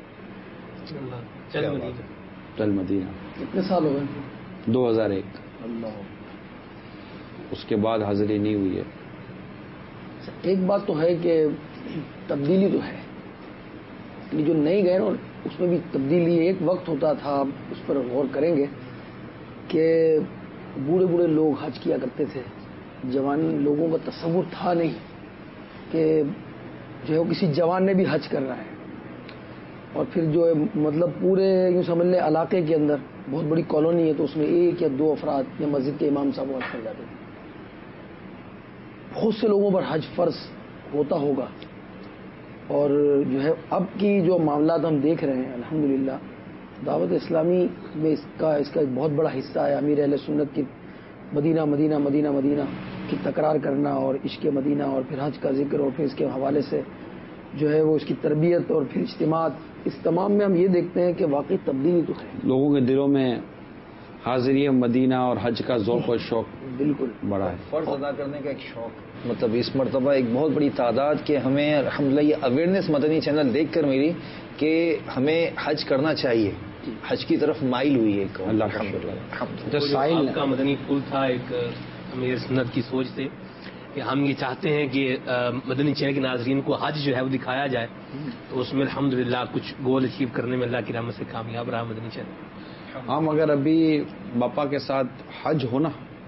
چل مدینہ. کتنے سال ہو گئے؟ 2001. اللہ. اس کے بعد حاضری نہیں ہوئی ہے. ایک بات تو ہے کہ تبدیلی تو ہے، یعنی جو نہیں گئے نا اس میں بھی تبدیلی. ایک وقت ہوتا تھا، آپ اس پر غور کریں گے کہ بوڑھے بوڑھے لوگ حج کیا کرتے تھے. جوان لوگوں کا تصور تھا نہیں کہ جو ہے وہ کسی جوان نے بھی حج کرنا ہے. اور پھر جو ہے مطلب پورے یوں سمجھ لیں علاقے کے اندر بہت بڑی کالونی ہے تو اس میں ایک یا دو افراد یا مسجد کے امام صاحب حج کر جاتے تھے. بہت سے لوگوں پر حج فرض ہوتا ہوگا. اور جو ہے اب کی جو معاملات ہم دیکھ رہے ہیں الحمدللہ دعوت اسلامی میں اس کا ایک بہت بڑا حصہ ہے امیر اہل سنت کی مدینہ مدینہ مدینہ مدینہ کی تکرار کرنا اور عشق مدینہ اور پھر حج کا ذکر اور پھر اس کے حوالے سے جو ہے وہ اس کی تربیت اور پھر اجتماعات. اس تمام میں ہم یہ دیکھتے ہیں کہ واقعی تبدیلی تو ہے. لوگوں کے دلوں میں حاضری مدینہ اور حج کا ذوق اور شوق بالکل بڑا ہے. فرض ادا کرنے کا ایک شوق. مطلب اس مرتبہ ایک بہت بڑی تعداد کہ ہمیں الحمدللہ یہ اویئرنیس مدنی چینل دیکھ کر میری کہ ہمیں حج کرنا چاہیے، حج کی طرف مائل ہوئی ہے. اللہ کا سائل کا مدنی پھول تھا ایک امیر سنت کی سوچ سے کہ ہم یہ چاہتے ہیں کہ مدنی چینل کے ناظرین کو حج جو ہے وہ دکھایا جائے. تو اس میں الحمدللہ کچھ گول اچیو کرنے میں اللہ کی رحمت سے کامیاب رہا مدنی چینل. ہم اگر ابھی باپا کے ساتھ حج ہونا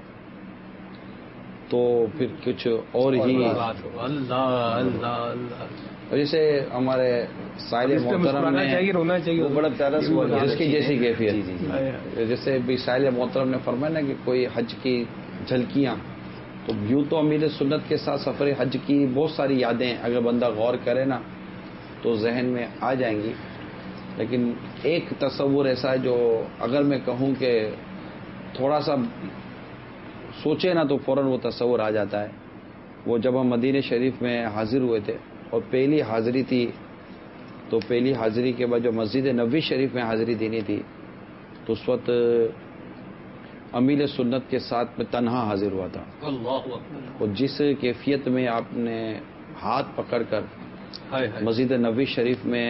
تو پھر کچھ اور ہی اللہ اللہ اللہ. جیسے ہمارے سائل محترم نے وہ بڑا پیارا سوال ہے جس کی جیسی کیفیت، جیسے بھی سائل محترم نے فرمایا نا کہ کوئی حج کی جھلکیاں، تو یوں تو امیر سنت کے ساتھ سفر حج کی بہت ساری یادیں اگر بندہ غور کرے نا تو ذہن میں آ جائیں گی. لیکن ایک تصور ایسا ہے جو اگر میں کہوں کہ تھوڑا سا سوچے نا تو فوراً وہ تصور آ جاتا ہے. وہ جب ہم مدینہ شریف میں حاضر ہوئے تھے اور پہلی حاضری تھی، تو پہلی حاضری کے بعد جو مسجد نبوی شریف میں حاضری دینی تھی تو اس وقت امیر سنت کے ساتھ میں تنہا حاضر ہوا تھا. اور جس کیفیت میں آپ نے ہاتھ پکڑ کر مسجد نبوی شریف میں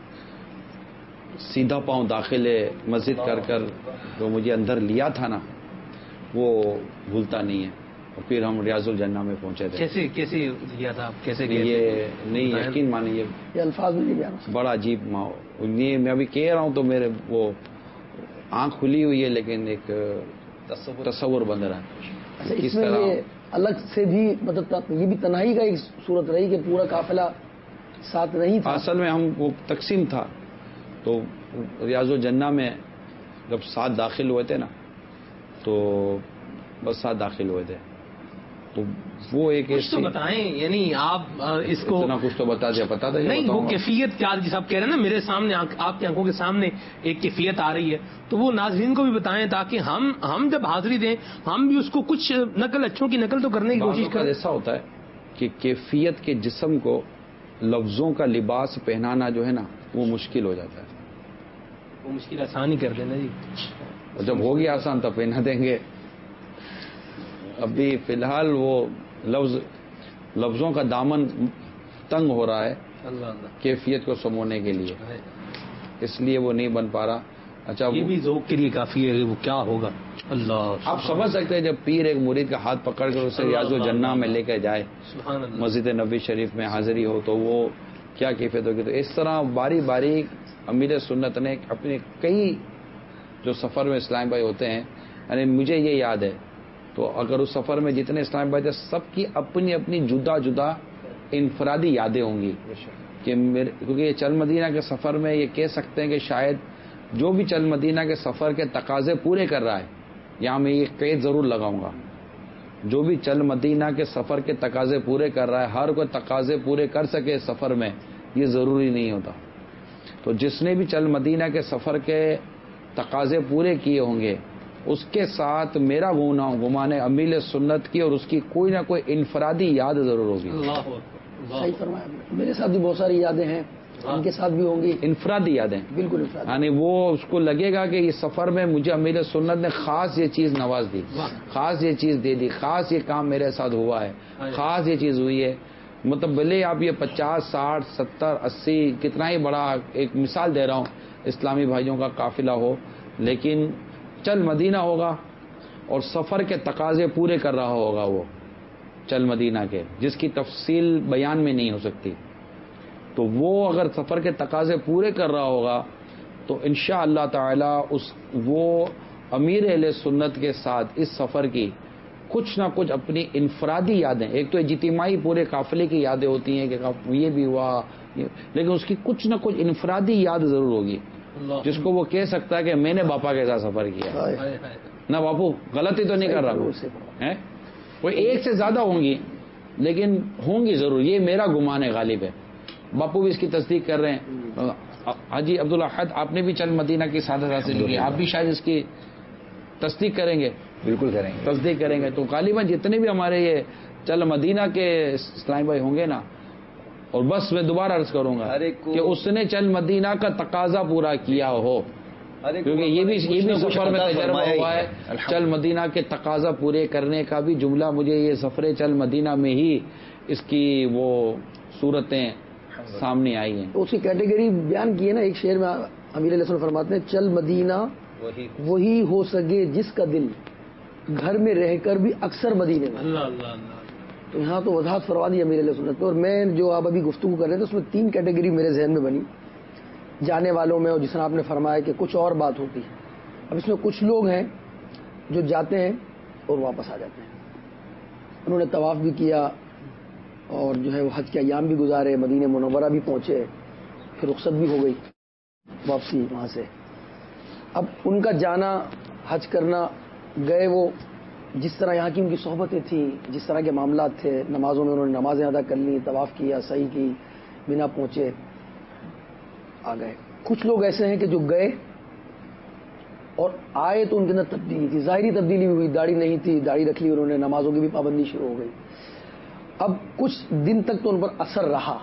سیدھا پاؤں داخل مسجد کر جو مجھے اندر لیا تھا نا وہ بھولتا نہیں ہے. اور پھر ہم ریاض الجنہ میں پہنچے تھے. کیسے لیا تھا آپ؟ کیسے یہ نہیں یقین مانیے یہ الفاظ میں نہیں بیان. بڑا عجیب یہ میں ابھی کہہ رہا ہوں تو میرے وہ آنکھ کھلی ہوئی ہے لیکن ایک تصور بن رہا ہے. اچھا اس میں یہ الگ سے بھی مطلب یہ بھی تنہائی کا ایک صورت رہی کہ پورا قافلہ ساتھ نہیں تھا. اصل میں ہم وہ تقسیم تھا تو ریاض الجنہ میں جب ساتھ داخل ہوئے تھے نا تو بس ساتھ داخل ہوئے تھے تو وہ ایک کچھ تو بتائیں، یعنی آپ اس کو اتنا کچھ تو بتا دیا پتا تھا نہیں. وہ کیفیت کیا جیسا آپ کہہ رہے ہیں نا میرے سامنے آپ کی آنکھوں کے سامنے ایک کیفیت آ رہی ہے تو وہ ناظرین کو بھی بتائیں تاکہ ہم جب حاضری دیں ہم بھی اس کو کچھ اچھوں کی نقل تو کرنے کی کوشش کریں. ایسا ہوتا ہے کہ کیفیت کے جسم کو لفظوں کا لباس پہنانا جو ہے نا وہ مشکل ہو جاتا ہے. وہ مشکل آسان ہی کر دینا جی. اور جب ہو گیا آسان تو پہنا دیں گے. ابھی فی الحال وہ لفظ لفظوں کا دامن تنگ ہو رہا ہے کیفیت کو سمونے کے لیے، اس لیے وہ نہیں بن پا رہا. اچھا یہ بھی ذوق کے لیے کافی ہے، وہ کیا ہوگا اللہ. آپ سمجھ سکتے ہیں جب پیر ایک مرید کا ہاتھ پکڑ کر اسے ریاض الجنہ میں لے کے جائے، مسجد نبوی شریف میں حاضری ہو، تو وہ کیا کیفیت ہوگی. تو اس طرح باری باری امیر سنت نے اپنے کئی جو سفر میں اسلام بھائی ہوتے ہیں، یعنی مجھے یہ یاد ہے، تو اگر اس سفر میں جتنے اسلام بھائی تھے سب کی اپنی اپنی جدا جدا انفرادی یادیں ہوں گی کہ کیونکہ یہ چل مدینہ کے سفر میں یہ کہہ سکتے ہیں کہ شاید جو بھی چل مدینہ کے سفر کے تقاضے پورے کر رہا ہے، یہاں میں یہ قید ضرور لگاؤں گا، جو بھی چل مدینہ کے سفر کے تقاضے پورے کر رہا ہے، ہر کوئی تقاضے پورے کر سکے سفر میں یہ ضروری نہیں ہوتا. تو جس نے بھی چل مدینہ کے سفر کے تقاضے پورے کیے ہوں گے اس کے ساتھ میرا گمان ہے امیل سنت کی اور اس کی کوئی نہ کوئی انفرادی یاد ضرور ہوگی. صحیح فرمایا. میرے ساتھ بھی بہت ساری یادیں ہیں، ان کے ساتھ بھی ہوں گی انفرادی یادیں. بالکل انفرادی. یعنی وہ اس کو لگے گا کہ اس سفر میں مجھے امیل سنت نے خاص یہ چیز نواز دی، خاص یہ چیز دے دی، خاص یہ کام میرے ساتھ ہوا ہے، خاص یہ چیز ہوئی ہے. مطلب بھلے آپ یہ 50 60 70 80 کتنا ہی بڑا ایک مثال دے رہا ہوں اسلامی بھائیوں کا قافلہ ہو، لیکن چل مدینہ ہوگا اور سفر کے تقاضے پورے کر رہا ہوگا وہ چل مدینہ کے، جس کی تفصیل بیان میں نہیں ہو سکتی. تو وہ اگر سفر کے تقاضے پورے کر رہا ہوگا تو انشاءاللہ تعالی وہ امیر اہل سنت کے ساتھ اس سفر کی کچھ نہ کچھ اپنی انفرادی یادیں، ایک تو اجتماعی پورے قافلے کی یادیں ہوتی ہیں کہ یہ بھی ہوا، لیکن اس کی کچھ نہ کچھ انفرادی یاد ضرور ہوگی جس کو وہ کہہ سکتا ہے کہ میں نے باپا کے ساتھ سفر کیا نہ. باپو غلطی تو نہیں کر رہا، کوئی ایک سے زیادہ ہوں گی لیکن ہوں گی ضرور، یہ میرا گمان ہے غالب ہے. باپو بھی اس کی تصدیق کر رہے ہیں. حاجی عبدالاحد آپ نے بھی چل مدینہ کی سعادت حاصل کی، آپ بھی شاید اس کی تصدیق کریں گے. بالکل کریں گے، تصدیق کریں گے. تو غالباً جتنے بھی ہمارے یہ چل مدینہ کے اسلام بھائی ہوں گے نا، اور بس میں دوبارہ عرض کروں گا کہ اس نے چل مدینہ کا تقاضا پورا کیا ہو، کیونکہ یہ بھی سفر میں تجربہ ہوا ہے. چل مدینہ کے تقاضا پورے کرنے کا بھی جملہ مجھے یہ سفر چل مدینہ میں ہی اس کی وہ صورتیں سامنے آئی ہیں. تو اس کی کیٹیگری بیان کی ہے نا. ایک شعر میں امیر علیہ السلام فرماتے ہیں چل مدینہ وہی ہو سکے جس کا دل گھر میں رہ کر بھی اکثر مدینے میں. اللہ اللہ اللہ. تو یہاں تو وضاحت فرما دی امیر علیہ سنت پہ. اور میں جو آپ ابھی گفتگو کر رہے تھے اس میں 3 کیٹیگری میرے ذہن میں بنی جانے والوں میں، اور جس طرح آپ نے فرمایا کہ کچھ اور بات ہوتی ہے. اب اس میں کچھ لوگ ہیں جو جاتے ہیں اور واپس آ جاتے ہیں. انہوں نے طواف بھی کیا اور جو ہے وہ حج کے ایام بھی گزارے، مدینہ منورہ بھی پہنچے، پھر رخصت بھی ہو گئی واپسی وہاں سے. اب ان کا جانا، حج کرنا، گئے وہ جس طرح یہاں کی ان کی صحبتیں تھیں، جس طرح کے معاملات تھے، نمازوں میں انہوں نے نمازیں ادا کر لی، طواف کیا، سعی کی، مینا پہنچے، آ گئے. کچھ لوگ ایسے ہیں کہ جو گئے اور آئے تو ان کے اندر تبدیلی تھی، ظاہری تبدیلی بھی ہوئی. داڑھی نہیں تھی، داڑھی رکھ لی انہوں نے، نمازوں کی بھی پابندی شروع ہو گئی. اب کچھ دن تک تو ان پر اثر رہا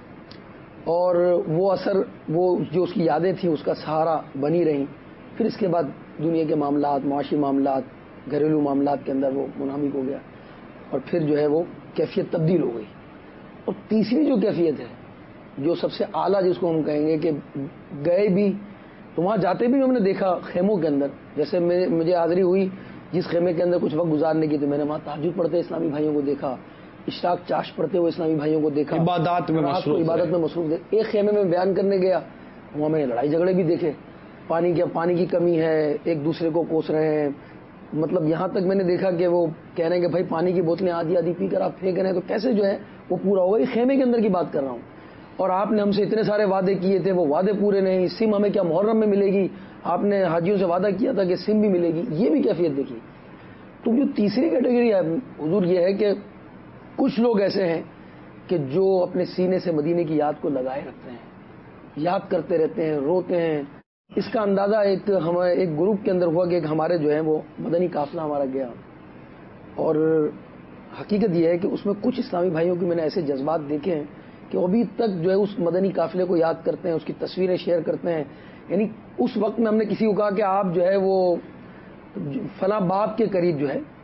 اور وہ اثر، وہ جو اس کی یادیں تھیں اس کا سہارا بنی رہیں. پھر اس کے بعد دنیا کے معاملات، معاشی معاملات، گھریلو معاملات کے اندر وہ منہمک ہو گیا اور پھر جو ہے وہ کیفیت تبدیل ہو گئی. اور تیسری جو کیفیت ہے جو سب سے اعلیٰ جس کو ہم کہیں گے کہ گئے بھی تو وہاں جاتے بھی ہم نے دیکھا خیموں کے اندر. جیسے مجھے حاضری ہوئی جس خیمے کے اندر کچھ وقت گزارنے کی، تو میں نے وہاں تہجد پڑھتے اسلامی بھائیوں کو دیکھا، اشراق چاش پڑھتے ہوئے اسلامی بھائیوں کو دیکھا، عبادات میں مصروف تھے. ایک خیمے میں بیان کرنے گیا، وہاں میں نے لڑائی جھگڑے بھی دیکھے. پانی کی کمی ہے، ایک دوسرے کو کوس رہے ہیں. مطلب یہاں تک میں نے دیکھا کہ وہ کہہ رہے ہیں کہ بھائی پانی کی بوتلیں آدھی پی کر آپ پھینک رہے ہیں، تو کیسے جو ہے وہ پورا ہوگا. یہ خیمے کے اندر کی بات کر رہا ہوں. اور آپ نے ہم سے اتنے سارے وعدے کیے تھے، وہ وعدے پورے نہیں. سم ہمیں کیا محرم میں ملے گی؟ آپ نے حاجیوں سے وعدہ کیا تھا کہ سم بھی ملے گی. یہ بھی کیفیت دیکھی. تو جو تیسری کیٹیگری ہے حضور یہ ہے کہ کچھ لوگ ایسے ہیں کہ جو اپنے سینے سے مدینے کی یاد کو لگائے رکھتے ہیں، یاد کرتے رہتے ہیں، روتے ہیں. اس کا اندازہ ایک گروپ کے اندر ہوا کہ ایک ہمارے جو ہے وہ مدنی قافلہ ہمارا گیا، اور حقیقت یہ ہے کہ اس میں کچھ اسلامی بھائیوں کی میں نے ایسے جذبات دیکھے ہیں کہ ابھی تک جو ہے اس مدنی قافلے کو یاد کرتے ہیں، اس کی تصویریں شیئر کرتے ہیں. یعنی اس وقت میں ہم نے کسی کو کہا کہ آپ جو ہے وہ فلاں باپ کے قریب جو ہے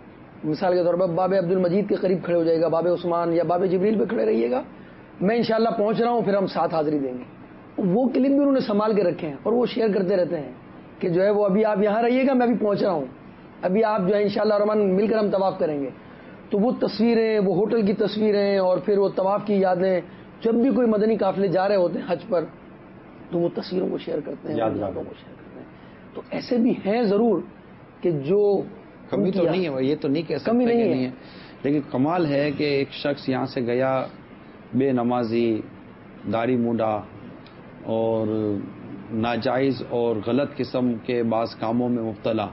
مثال کے طور پر باب عبد المجید کے قریب کھڑے ہو جائے گا، باب عثمان یا باب جبریل پہ کھڑے رہیے گا، میں انشاءاللہ پہنچ رہا ہوں، پھر ہم ساتھ حاضری دیں گے. وہ کلپ بھی انہوں نے سنبھال کے رکھے ہیں اور وہ شیئر کرتے رہتے ہیں کہ جو ہے وہ ابھی آپ یہاں رہیے گا، میں ابھی پہنچ رہا ہوں، ابھی آپ جو ہے انشاءاللہ الرحمن مل کر ہم طواف کریں گے. تو وہ تصویریں، وہ ہوٹل کی تصویریں اور پھر وہ طواف کی یادیں، جب بھی کوئی مدنی قافلے جا رہے ہوتے ہیں حج پر تو وہ تصویروں کو شیئر کرتے ہیں، یادوں کو شیئر کرتے ہیں. تو ایسے بھی ہیں ضرور کہ جو کمی تو نہیں ہے، یہ تو نہیں کہہ سکتے کمی نہیں ہے، لیکن کمال ہے کہ ایک شخص یہاں سے گیا بے نمازی، داڑھی مونڈا اور ناجائز اور غلط قسم کے بعض کاموں میں مبتلا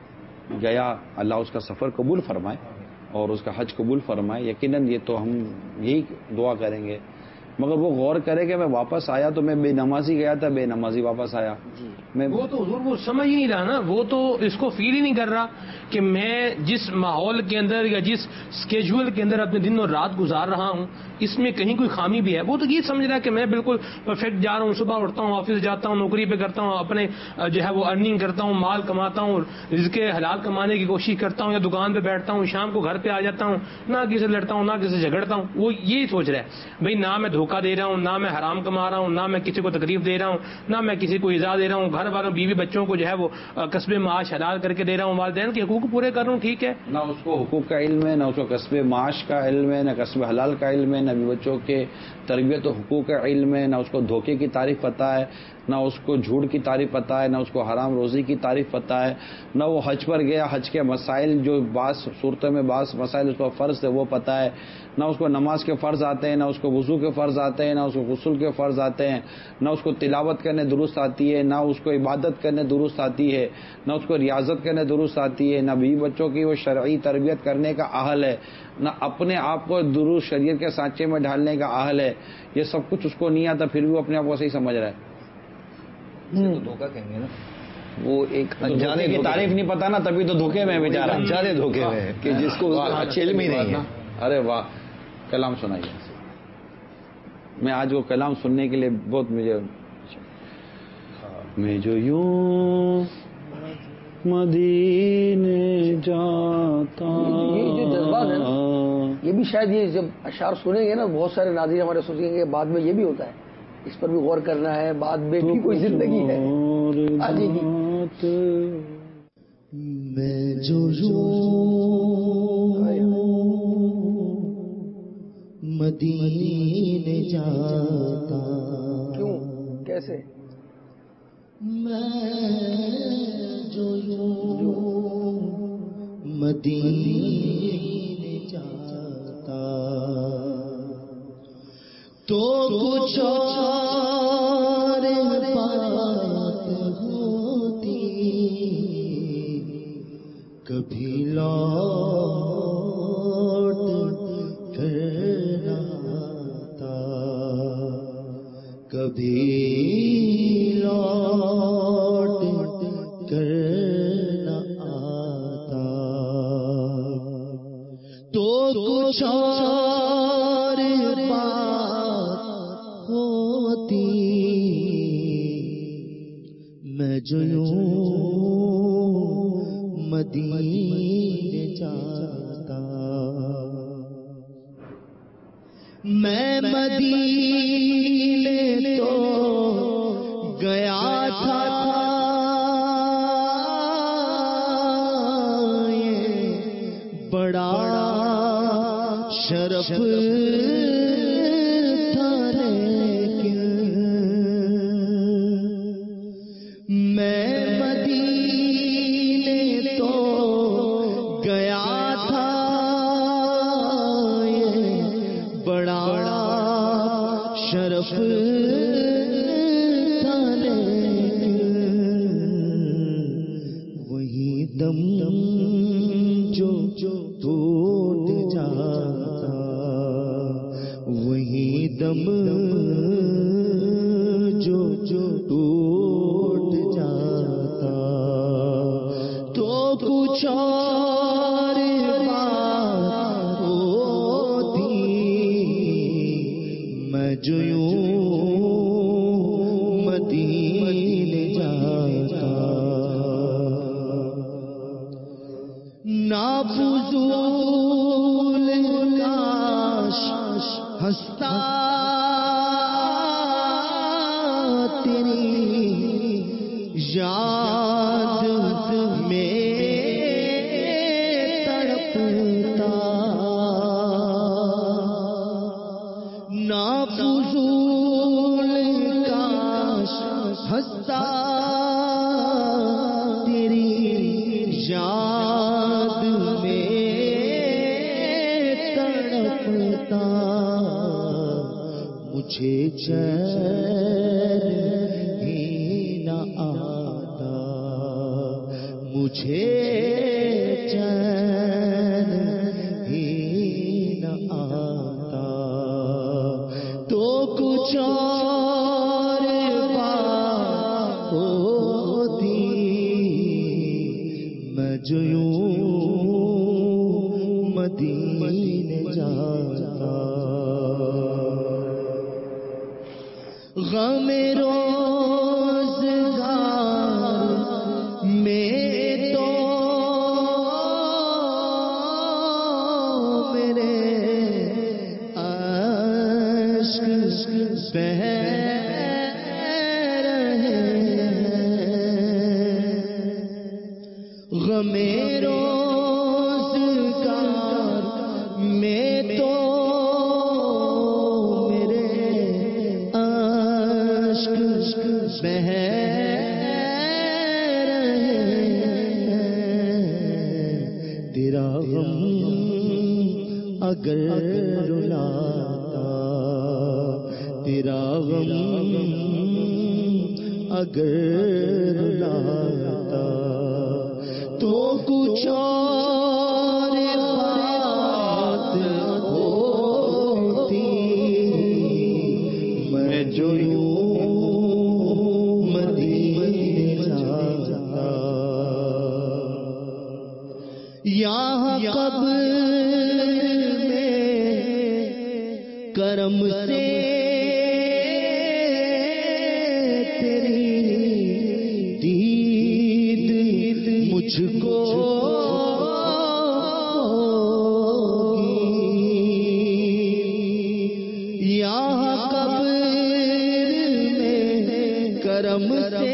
گیا. اللہ اس کا سفر قبول فرمائے اور اس کا حج قبول فرمائے. یقیناً یہ تو ہم یہی دعا کریں گے، مگر وہ غور کرے کہ میں واپس آیا تو میں بے نمازی گیا تھا، بے نمازی واپس آیا. وہ تو حضور وہ سمجھ ہی نہیں رہا نا، وہ تو اس کو فیل ہی نہیں کر رہا کہ میں جس ماحول کے اندر یا جس اسکیجول کے اندر اپنے دن اور رات گزار رہا ہوں اس میں کہیں کوئی خامی بھی ہے. وہ تو یہ سمجھ رہا ہے کہ میں بالکل پرفیکٹ جا رہا ہوں، صبح اٹھتا ہوں، آفس جاتا ہوں، نوکری پہ کرتا ہوں، اپنے جو ہے وہ ارننگ کرتا ہوں، مال کماتا ہوں، رزق حلال کمانے کی کوشش کرتا ہوں، یا دکان پہ بیٹھتا ہوں، شام کو گھر پہ آ جاتا ہوں، نہ کسی سے لڑتا ہوں، نہ کسی سے جھگڑتا ہوں. وہ یہی سوچ رہا ہے بھائی نہ میں دھوکہ دے رہا ہوں، نہ میں حرام کما رہا ہوں، نہ میں کسی کو تکلیف دے رہا ہوں، نہ میں کسی کو ایذا دے رہا ہوں، گھر والوں بیوی بچوں کو جو ہے وہ قصب معاش حلال کر کے دے رہا ہوں، والدین کے حقوق پورے کر رہا ہوں. ٹھیک ہے، نہ اس کو حقوق کا علم ہے، نہ اس کو قصب معاش کا علم ہے، نہ قصب حلال کا علم ہے، نہ بھی بچوں کے تربیت و حقوق کا علم ہے، نہ اس کو دھوکے کی تعریف پتہ ہے، نہ اس کو جھوٹ کی تعریف پتہ ہے، نہ اس کو حرام روزی کی تعریف پتہ ہے، نہ وہ حج پر گیا حج کے مسائل جو بعض صورتوں میں بعض مسائل اس کو فرض ہے وہ پتہ ہے، نہ اس کو نماز کے فرض آتے ہیں، نہ اس کو وضو کے فرض آتے ہیں، نہ اس کو غسل کے فرض آتے ہیں، نہ اس کو تلاوت کرنے درست آتی ہے، نہ اس کو عبادت کرنے درست آتی ہے، نہ اس کو ریاضت کرنے درست آتی ہے، نہ بیوی بچوں کی وہ شرعی تربیت کرنے کا اہل ہے، نہ اپنے آپ کو درست شریعت کے سانچے میں ڈھالنے کا اہل ہے. یہ سب کچھ اس کو نہیں آتا، پھر بھی وہ اپنے آپ کو صحیح سمجھ رہا ہے. تو دھوکہ کہیں گے نا، وہ ایک انجانے کی تعریف نہیں پتا نا، تبھی تو دھوکے میں بیچارہ، انجانے دھوکے میں کہ جس کو علم ہی نہیں ہے. ارے واہ، کلام سنائیے. میں آج وہ کلام سننے کے لیے بہت میں جو یوں مدینے جاتا، یہ جو جذبات ہے نا، یہ بھی شاید یہ جب اشعار سنیں گے نا بہت سارے ناظرین ہمارے سوچیں گے بعد میں یہ بھی ہوتا ہے، اس پر بھی غور کرنا ہے، بعد میں بھی کوئی زندگی ہے. آجی میں جو مدینے جاتا، کیوں کیسے؟ میں جو مدینے جاتا تو کچھ اور بات ہوتی، کبھی لوٹ کر نہ آتا، کبھی لوٹ کر نہ آتا، تو کچھ اور بات ہوتی، میں جو مدینے جاتا، میں مدینے تو گیا تھا، یہ بڑا شرف تھا، لیکن میں مدینے تو گیا تھا، یہ بڑا شرف تھا، لیکن وہی دم جو ٹوٹ جاتا، وہی دم جو ٹوٹ جاتا، تو کچھ اور بات ہوتی، میں جو یوں مدینے جاتا، نہ فضول ہنستا تیری یاد میں تڑپتا نا فضول کاش ہنستا تیری یاد میں تڑپتا مجھے چین ہی نہ آتا مجھے چین ہی نہ آتا تو کچھ اور بات ہوتی میں جو یوں مدینے جاتا غم روزگار میں تو میرے عشق بہہ رہے غم روزگار میں تو بہہ رہے تیرا غم اگر رلاتا تیرا غم اگر رلاتا تو کچھ اور بات ہوتی میں جو یہاں قبر میں کرم سے تیری دید مجھ کو یہاں قبر میں کرم سے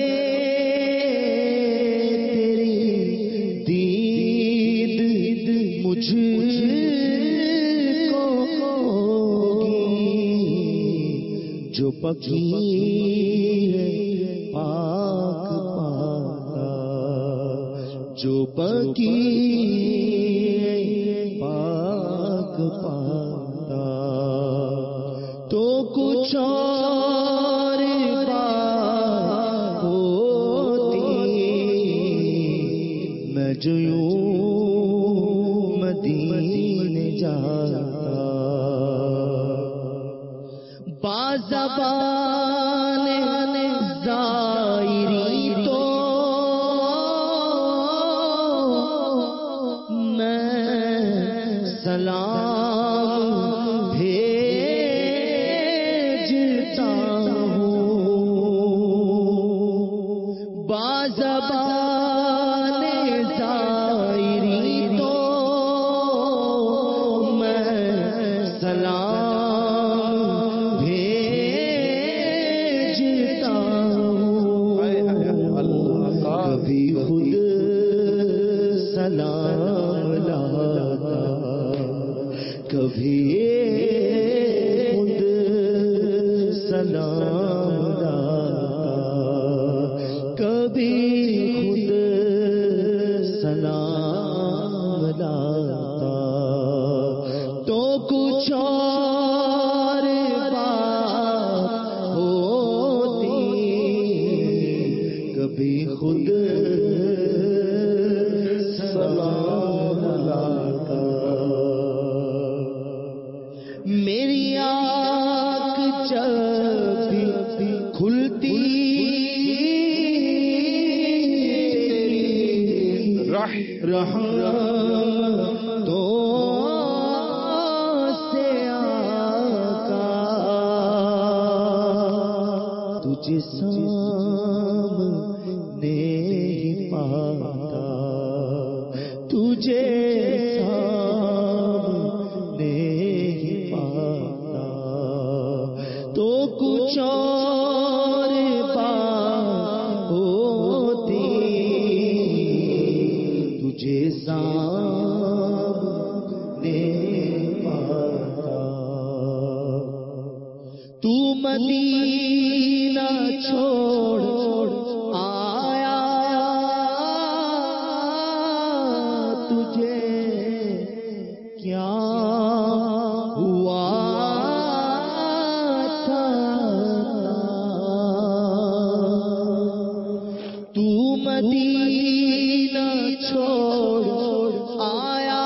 مجھ کو جو پکی ہے پاک پاتا جو پکی ہے پاک پاتا تو کچھ اور بات ہوتی میں جو یوں مدینے جاتا بازبان زائری تو میں سلام بھیجتا ہوں بازبان زائری تو سلام بھیجتا ہوں کبھی خود سلام لاتا کبھی خود سلام لاتا کبھی خود سلام لاتا تو کچھ اور بات ہوتی کبھی خود سلام لاتا میری آنکھ جب بھی کھلتی رحم تو تجھے سامنے ہی پاتا تجھے سامنے ہی پاتا کچھ اور بات ہوتی تجھے سامنے پاتا تو مدینہ چھوڑ آیا تجھے کیا ہوا تھا تو مدینہ چھوڑ آیا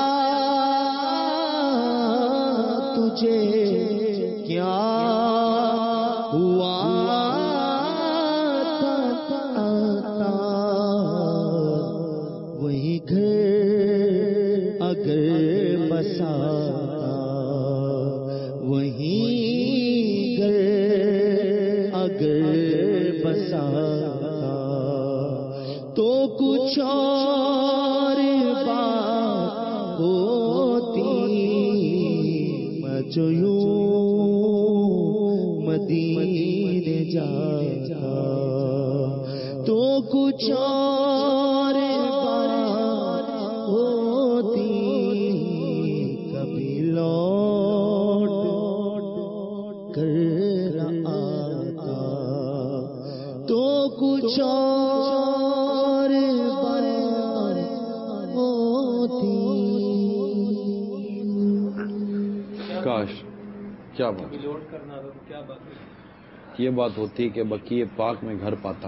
تجھے کیا ہوا تھا وہی گھر اگر بساتا وہی گھر اگر بساتا تو کچھ اور بات ہوتی میں جو یوں مدینے جاتا تو کچھ اور بات ہوتی کبھی لوٹ کر آتا تو کچھ اور بات ہوتی. کاش کیا بات یہ بات ہوتی کہ بقیہ پاک میں گھر پاتا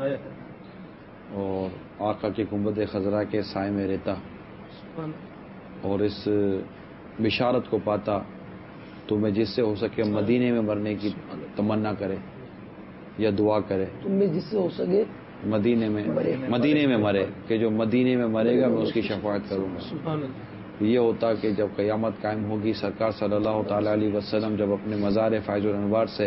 اور آقا کی گنبد خضرا کے سائے میں رہتا اور اس بشارت کو پاتا تو میں جس سے ہو سکے مدینے میں مرنے کی تمنا کرے یا دعا کرے تم میں جس سے ہو سکے مدینے میں مرے کہ جو مدینے میں مرے گا میں اس کی شفاعت کروں گا. یہ ہوتا کہ جب قیامت قائم ہوگی سرکار صلی اللہ تعالی علیہ وسلم جب اپنے مزار فائز الانوار سے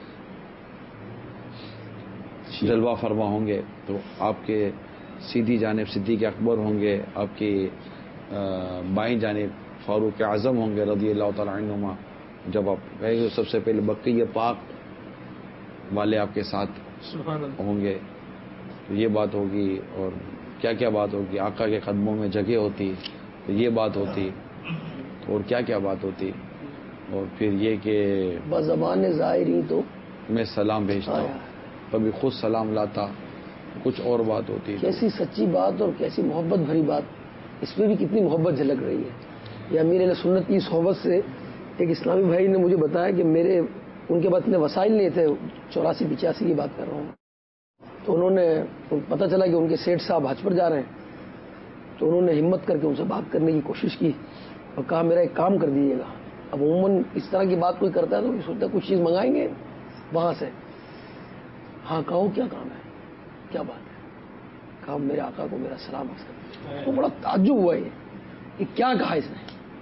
جلوہ فرما ہوں گے تو آپ کے سیدھی جانب صدیق اکبر ہوں گے, آپ کی بائیں جانب فاروق اعظم ہوں گے رضی اللہ تعالی عنہما. جب آپ کہیں گے سب سے پہلے بقیہ پاک والے آپ کے ساتھ ہوں گے تو یہ بات ہوگی. اور کیا کیا بات ہوگی, آقا کے قدموں میں جگہ ہوتی تو یہ بات ہوتی اور کیا کیا بات ہوتی. اور پھر یہ کہ بزبان ظاہری تو میں سلام بھیجتا ہوں کبھی خود سلام لاتا کچھ اور بات ہوتی. کیسی سچی بات اور کیسی محبت بھری بات, اس میں بھی کتنی محبت جھلک رہی ہے. یہ امیر علیہ سنت کی صحبت سے ایک اسلامی بھائی نے مجھے بتایا کہ ان کے پاس اتنے وسائل نہیں تھے, 84-85 کی بات کر رہا ہوں, تو انہوں نے پتہ چلا کہ ان کے سیٹھ صاحب حج پر جا رہے ہیں تو انہوں نے ہمت کر کے ان سے بات کرنے کی کوشش کی اور کہا میرا ایک کام کر دیجیے گا. اب عموماً اس طرح کی بات کوئی کرتا ہے تو سوچتا ہے کچھ چیز منگائیں گے وہاں سے. ہاں کہو کیا کام ہے, کیا بات ہے؟ کہا میرے آقا کو میرا سلام عرض کر. تو بڑا تعجب ہوا یہ کہ کیا کہا اس نے.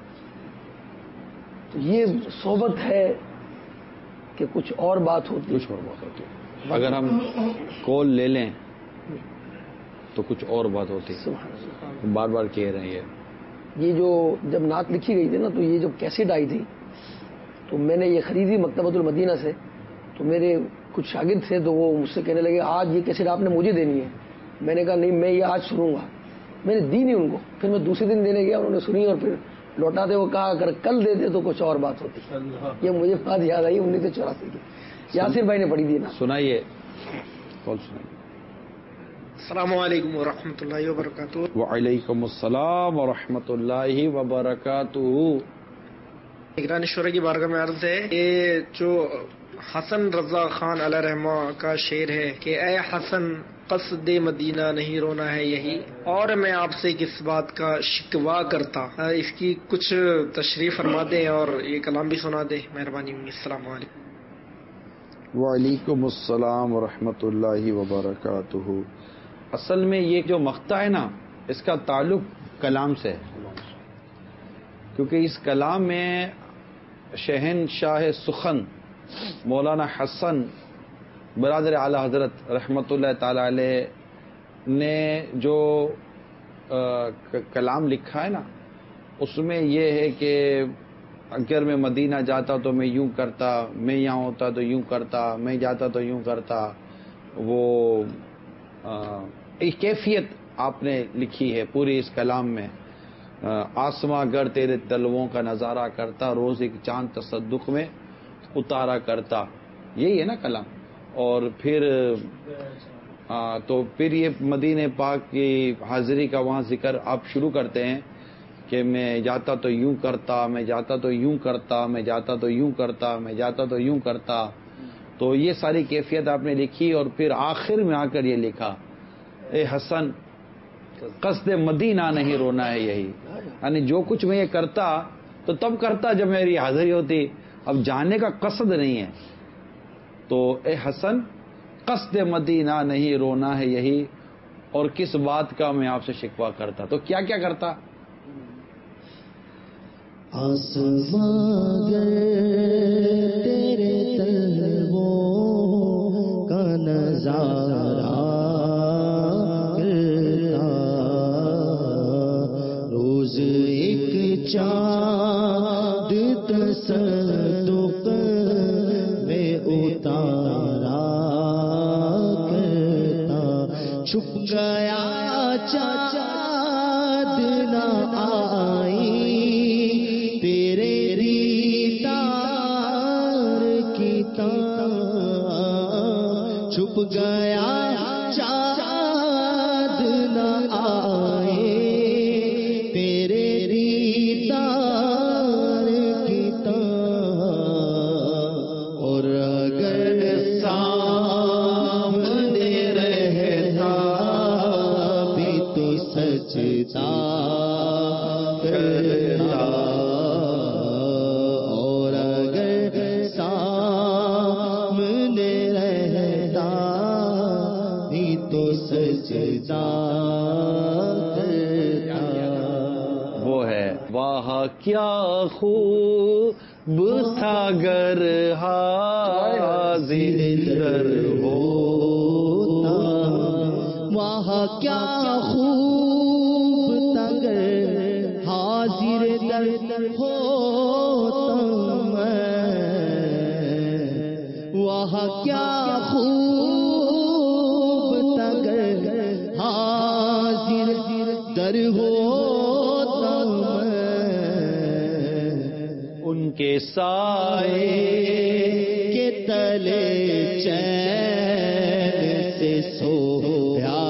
تو یہ صحبت ہے کہ کچھ اور بات ہوتی, کچھ اور بات ہوتی. اگر ہم کال لے لیں تو کچھ اور بات ہوتی. بار بار کہہ رہے ہیں یہ جو جب نعت لکھی گئی تھی نا تو یہ جب کیسٹ آئی تھی تو میں نے یہ خریدی مکتبۃ المدینہ سے. تو میرے کچھ شاگرد تھے تو وہ مجھ سے کہنے لگے آج یہ کیسٹ آپ نے مجھے دینی ہے. میں نے کہا نہیں میں یہ آج سنوں گا. میں نے دی نہیں ان کو. پھر میں دوسرے دن دینے گیا انہوں نے سنی اور پھر لوٹاتے وہ کہا اگر کل دیتے تو کچھ اور بات ہوتی. یہ مجھے بات یاد آئی 1984 کی. یاسر بھائی نے پڑھی دی نا. سنائیے کال سنائیے. السلام علیکم ورحمۃ اللہ وبرکاتہ. وعلیکم السلام ورحمۃ اللہ وبرکاتہ. نگران شورا کی بارگاہ میں عرض ہے یہ جو حسن رضا خان علیہ رحمہ کا شعر ہے کہ اے حسن قصد مدینہ نہیں رونا ہے یہی, اور میں آپ سے کس بات کا شکوا کرتا. اس کی کچھ تشریح فرما دیں اور یہ کلام بھی سنا دیں, مہربانی ہوگی. السلام علیکم. وعلیکم السلام ورحمۃ اللہ وبرکاتہ. اصل میں یہ جو مقطع ہے نا اس کا تعلق کلام سے ہے کیونکہ اس کلام میں شہنشاہ سخن مولانا حسن برادر اعلی حضرت رحمۃ اللہ تعالی علیہ نے جو کلام لکھا ہے نا اس میں یہ ہے کہ اگر میں مدینہ جاتا تو میں یوں کرتا، میں یہاں ہوتا تو یوں کرتا، میں جاتا تو یوں کرتا. وہ ایک کیفیت آپ نے لکھی ہے پوری اس کلام میں. آسماں گر تیرے تلووں کا نظارہ کرتا، روز ایک چاند تصدق میں اتارا کرتا. یہی ہے نا کلام. اور پھر تو پھر یہ مدینہ پاک کی حاضری کا وہاں ذکر آپ شروع کرتے ہیں کہ میں جاتا تو یوں کرتا، میں جاتا تو یوں کرتا، میں جاتا تو یوں کرتا، میں جاتا تو یوں کرتا. تو یہ ساری کیفیت آپ نے لکھی اور پھر آخر میں آ کر یہ لکھا، اے حسن قصد مدینہ نہیں رونا ہے یہی. یعنی جو کچھ میں یہ کرتا تو تب کرتا جب میری حاضری ہوتی، اب جانے کا قصد نہیں ہے. تو اے حسن قصد مدینہ نہیں رونا ہے یہی، اور کس بات کا میں آپ سے شکوہ کرتا. تو کیا کیا کرتا؟ آسمان تیرے تلووں کا نظارہ کرتا، روز ایک چاند تصدق میں اتارا کرتا. چھپ گیا چاند نہ آئی تیرے دیدار کی طرح، چھپ گیا چاند نہ آئے تیرے دیدار کی طرح. اور اگر سامنے رہتا بھی تو سجدہ کرتا، اور اگر سامنے رہتا بھی تو سجدہ کرتا. وہ ہے واہ کیا خوب تھا گر حاضر در ہوتا، وہاں کیا خوب تگر حاضر در ہوتا میں، وہاں کیا خوب تگر حاضر در ہوتا میں. ان کے سائے کے تلے چین سے سویا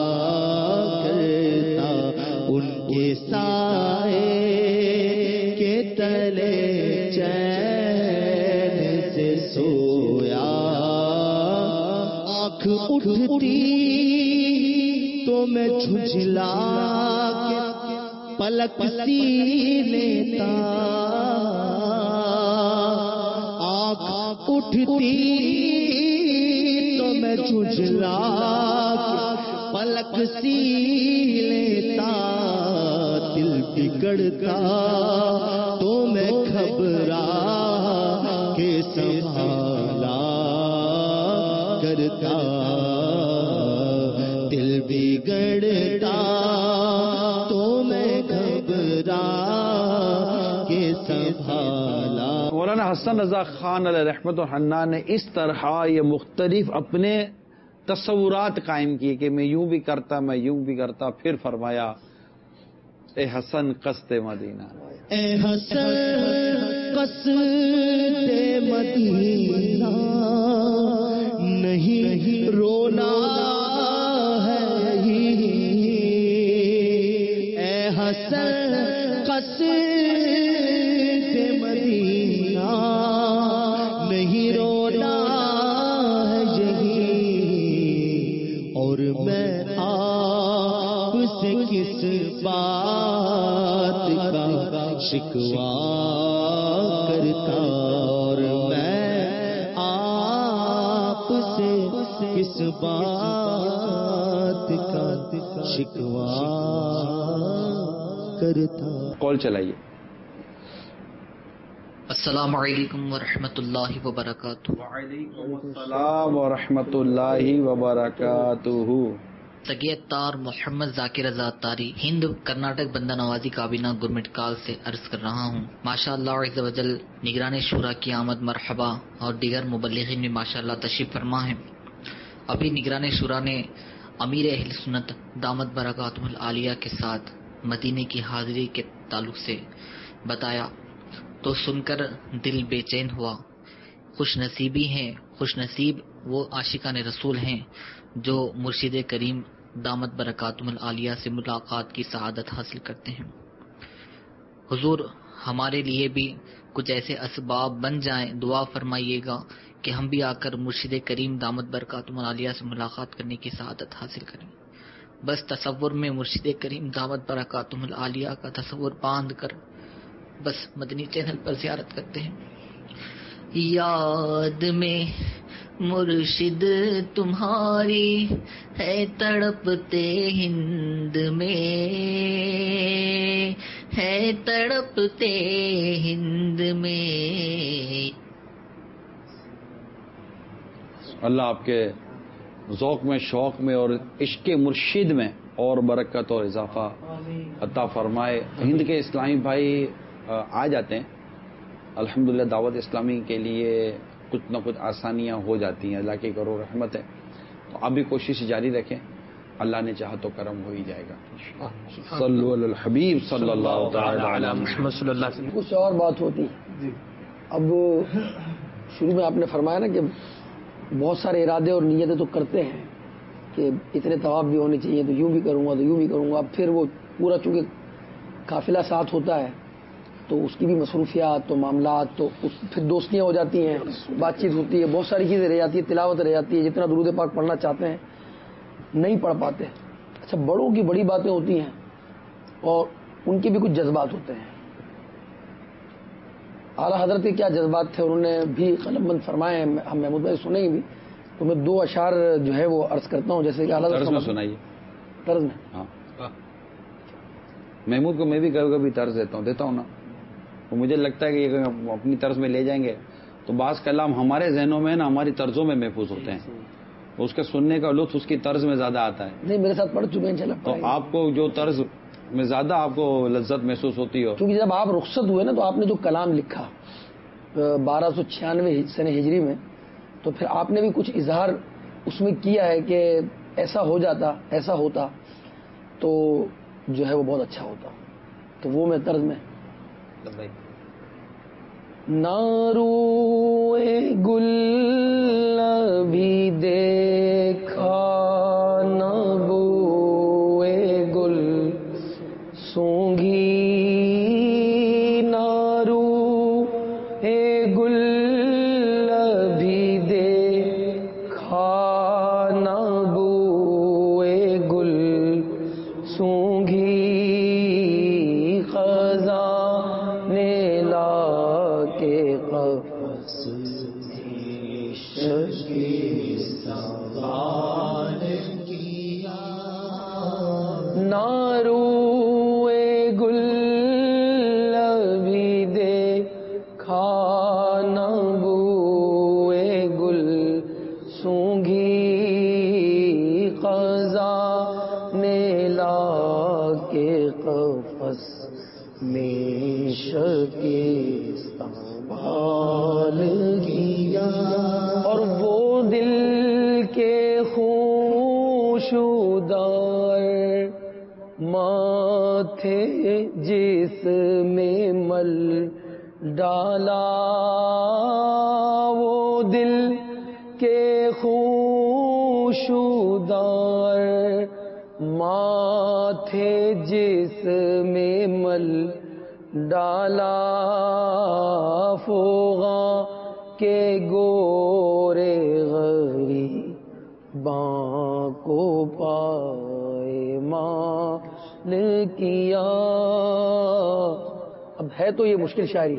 کرتا، ان کے سائے کے تلے چین سے سویا. آنکھ اٹھتی تو میں جھجلا کے پلک سی لیتا، آنکھ اٹھتی تو میں جھجلا پلک سی لیتا. دل بگڑتا تو میں گھبرا کے سنبھالا کرتا، دل بگڑتا تو میں گھبرا کے سنبھالا. مولانا حسن رضا خان علیہ رحمت الحنان نے اس طرح یہ مختلف اپنے تصورات قائم کیے کہ میں یوں بھی کرتا، میں یوں بھی کرتا. پھر فرمایا اے حسن قصد مدینہ، اے حسن قصد مدینہ نہیں رونا ہے یہی، اے حسن قصد مدینہ نہیں رونا ہے یہی. اور میں آپ سے کس بات کا شکوہ کرتا، اور میں آپ سے کس بات کا شکوہ کرتا. کال چلائیے. السلام علیکم ورحمۃ اللہ وبرکاتہ. وعلیکم السلام ورحمۃ اللہ وبرکاتہ. سگی تار محمد ذاکر آزاد تاری ہند کرناٹک بندہ نوازی کابینہ گورنمنٹ کال سے عرض کر رہا ہوں. ماشاء اللہ عز و جل نگران شورا کی آمد مرحبا اور دیگر مبلغین میں ماشاء اللہ تشریف فرما ہے. ابھی نگران شورا نے امیر اہل سنت دامت برکاتہ العالیہ کے ساتھ مدینے کی حاضری کے تعلق سے بتایا تو سن کر دل بے چین ہوا. خوش نصیب وہ عاشقان رسول ہیں جو مرشد کریم دامت برکاتہ العالیہ سے ملاقات کی سعادت حاصل کرتے ہیں. حضور ہمارے لیے بھی کچھ ایسے اسباب بن جائیں، دعا فرمائیے گا کہ ہم بھی آ کر مرشد کریم دامت برکاتہ العالیہ سے ملاقات کرنے کی سعادت حاصل کریں. بس تصور میں مرشد کریم دامت برکاتہ العالیہ کا تصور باندھ کر بس مدنی چینل پر زیارت کرتے ہیں. یاد میں مرشد تمہاری ہے تڑپتے ہند میں، ہے تڑپتے ہند میں. اللہ آپ کے ذوق میں، شوق میں اور عشق مرشد میں اور برکت اور اضافہ عطا فرمائے. ہند کے اسلامی بھائی آ جاتے ہیں الحمدللہ دعوت اسلامی کے لیے، کچھ نہ کچھ آسانیاں ہو جاتی ہیں، اللہ کی کرو رحمت ہے. تو آپ بھی کوشش جاری رکھیں، اللہ نے چاہا تو کرم ہو ہی جائے گا. صلو علی الحبیب صلی اللہ تعالی علی محمد صلی اللہ علیہ وسلم. کچھ اور بات ہوتی. اب شروع میں آپ نے فرمایا نا کہ بہت سارے ارادے اور نیتیں تو کرتے ہیں کہ اتنے طواف بھی ہونے چاہیے، تو یوں بھی کروں گا تو یوں بھی کروں گا. اب پھر وہ پورا چونکہ قافلہ ساتھ ہوتا ہے تو اس کی بھی مصروفیات تو معاملات، تو پھر دوستیاں ہو جاتی ہیں، بات چیت ہوتی ہے، بہت ساری چیزیں رہ جاتی ہے، تلاوت رہ جاتی ہے. جتنا درود پاک پڑھنا چاہتے ہیں نہیں پڑھ پاتے. اچھا، بڑوں کی بڑی باتیں ہوتی ہیں اور ان کے بھی کچھ جذبات ہوتے ہیں. اعلیٰ حضرت کے کیا جذبات تھے انہوں نے بھی قلم بند فرمائے ہیں، ہم محمود بھائی سنیں گے بھی. تو میں 2 اشعار جو ہے وہ عرض کرتا ہوں، جیسے کہ اعلیٰ حضرت سنائیے طرز میں. ہاں، محمود کو میں بھی کبھی کبھی طرز دیتا ہوں نا. تو مجھے لگتا ہے کہ یہ اپنی طرز میں لے جائیں گے تو بعض کلام ہمارے ذہنوں میں نا، ہماری طرزوں میں محفوظ ہوتے ہیں. اس کے سننے کا لطف اس کی طرز میں زیادہ آتا ہے. نہیں، میرے ساتھ پڑھ چکے ہیں انشاءاللہ. تو آپ کو جو طرز میں زیادہ آپ کو لذت محسوس ہوتی ہو، کیونکہ جب آپ رخصت ہوئے نا تو آپ نے جو کلام لکھا 1296 سن ہجری میں، تو پھر آپ نے بھی کچھ اظہار اس میں کیا ہے کہ ایسا ہو جاتا، ایسا ہوتا تو جو ہے وہ بہت اچھا ہوتا. تو وہ میں طرز میں ناروے گل بھی دیکھا نہ بوئے گل سونگھی، ناروے گل بھی دیکھا نہ بوئے گل سونگھی، ناروے گل بھی دیکھا نہ بوئے گل سونگھی، خزاں نے لا کے قفس میں شکستان کیا. اور وہ دل کے خوشودار ماتھے جس میں مل ڈالا، وہ دل کے خوشودار ماتھے جس میں مل ڈالا، فوغاں کے گورے غریباں کو پائے مال کیا. اب ہے تو یہ مشکل شاعری.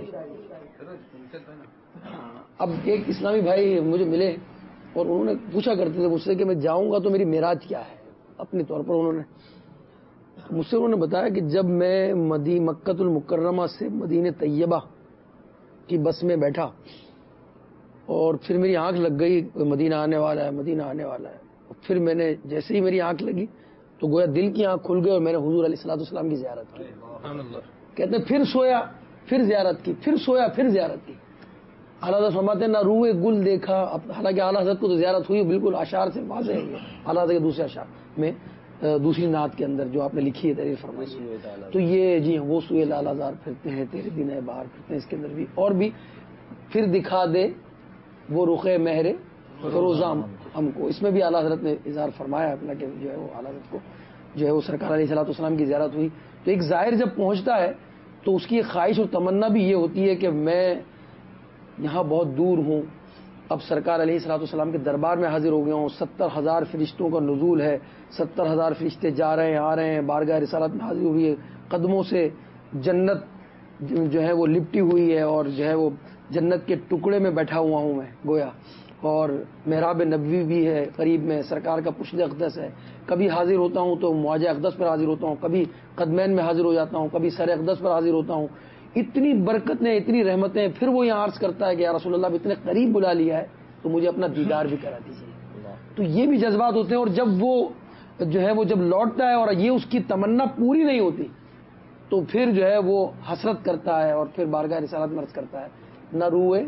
اب ایک اسلامی بھائی مجھے ملے اور انہوں نے پوچھا کرتے تھے مجھ سے کہ میں جاؤں گا تو میری معراج کیا ہے. اپنے طور پر مجھ سے انہوں نے بتایا کہ جب میں مکۃ المکرمہ سے مدینہ طیبہ کی بس میں بیٹھا اور پھر میری آنکھ لگ گئی مدینہ آنے والا ہے، مدینہ آنے والا ہے. پھر میں نے جیسے ہی میری آنکھ لگی تو گویا دل کی آنکھ کھل گئی اور میں نے حضور علیہ الصلوۃ والسلام کی زیارت کی. کہتے ہیں پھر سویا پھر زیارت کی، پھر سویا پھر زیارت کی. اعلیٰ حضرت فرماتے ہیں نہ روئے گل دیکھا. حالانکہ اعلیٰ حضرت کو تو زیارت ہوئی بالکل اشعار سے واضح ہے. اعلیٰ حضرت کے دوسرے اشعار میں دوسری نعت کے اندر جو آپ نے لکھی ہے تحریر فرمائی، تو یہ جی وہ سوئے لال آزار پھرتے ہیں تیرے دن ہے باہر پھرتے ہیں. اس کے اندر بھی اور بھی پھر دکھا دے وہ رخ مہر فروزام ہم کو، اس میں بھی اعلیٰ حضرت نے اظہار فرمایا اپنا کہ جو ہے وہ اعلیٰ حضرت کو جو ہے وہ سرکار علیہ الصلوۃ والسلام کی زیارت ہوئی. تو ایک زائر جب پہنچتا ہے تو اس کی ایک خواہش اور تمنا بھی یہ ہوتی ہے کہ میں یہاں بہت دور ہوں، اب سرکار علیہ الصلوۃ والسلام کے دربار میں حاضر ہو گیا ہوں. 70,000 فرشتوں کا نزول ہے، 70,000 فرشتے جا رہے ہیں آ رہے ہیں، بارگاہ رسالت میں حاضر ہوئی ہے. قدموں سے جنت جو ہے وہ لپٹی ہوئی ہے اور جو ہے وہ جنت کے ٹکڑے میں بیٹھا ہوا ہوں میں گویا. اور محراب نبوی بھی ہے قریب میں، سرکار کا پشت اقدس ہے. کبھی حاضر ہوتا ہوں تو معاج اقدس پر حاضر ہوتا ہوں، کبھی قدمین میں حاضر ہو جاتا ہوں، کبھی سر اقدس پر حاضر ہوتا ہوں. اتنی برکتیں اتنی رحمتیں. پھر وہ یہاں عرض کرتا ہے کہ یا رسول اللہ اتنے قریب بلا لیا ہے تو مجھے اپنا دیدار بھی کرا دیجیے. تو یہ بھی جذبات ہوتے ہیں. اور جب وہ جو ہے وہ جب لوٹتا ہے اور یہ اس کی تمنا پوری نہیں ہوتی تو پھر جو ہے وہ حسرت کرتا ہے اور پھر بارگاہ رسالت میں عرض کرتا ہے نہ روئے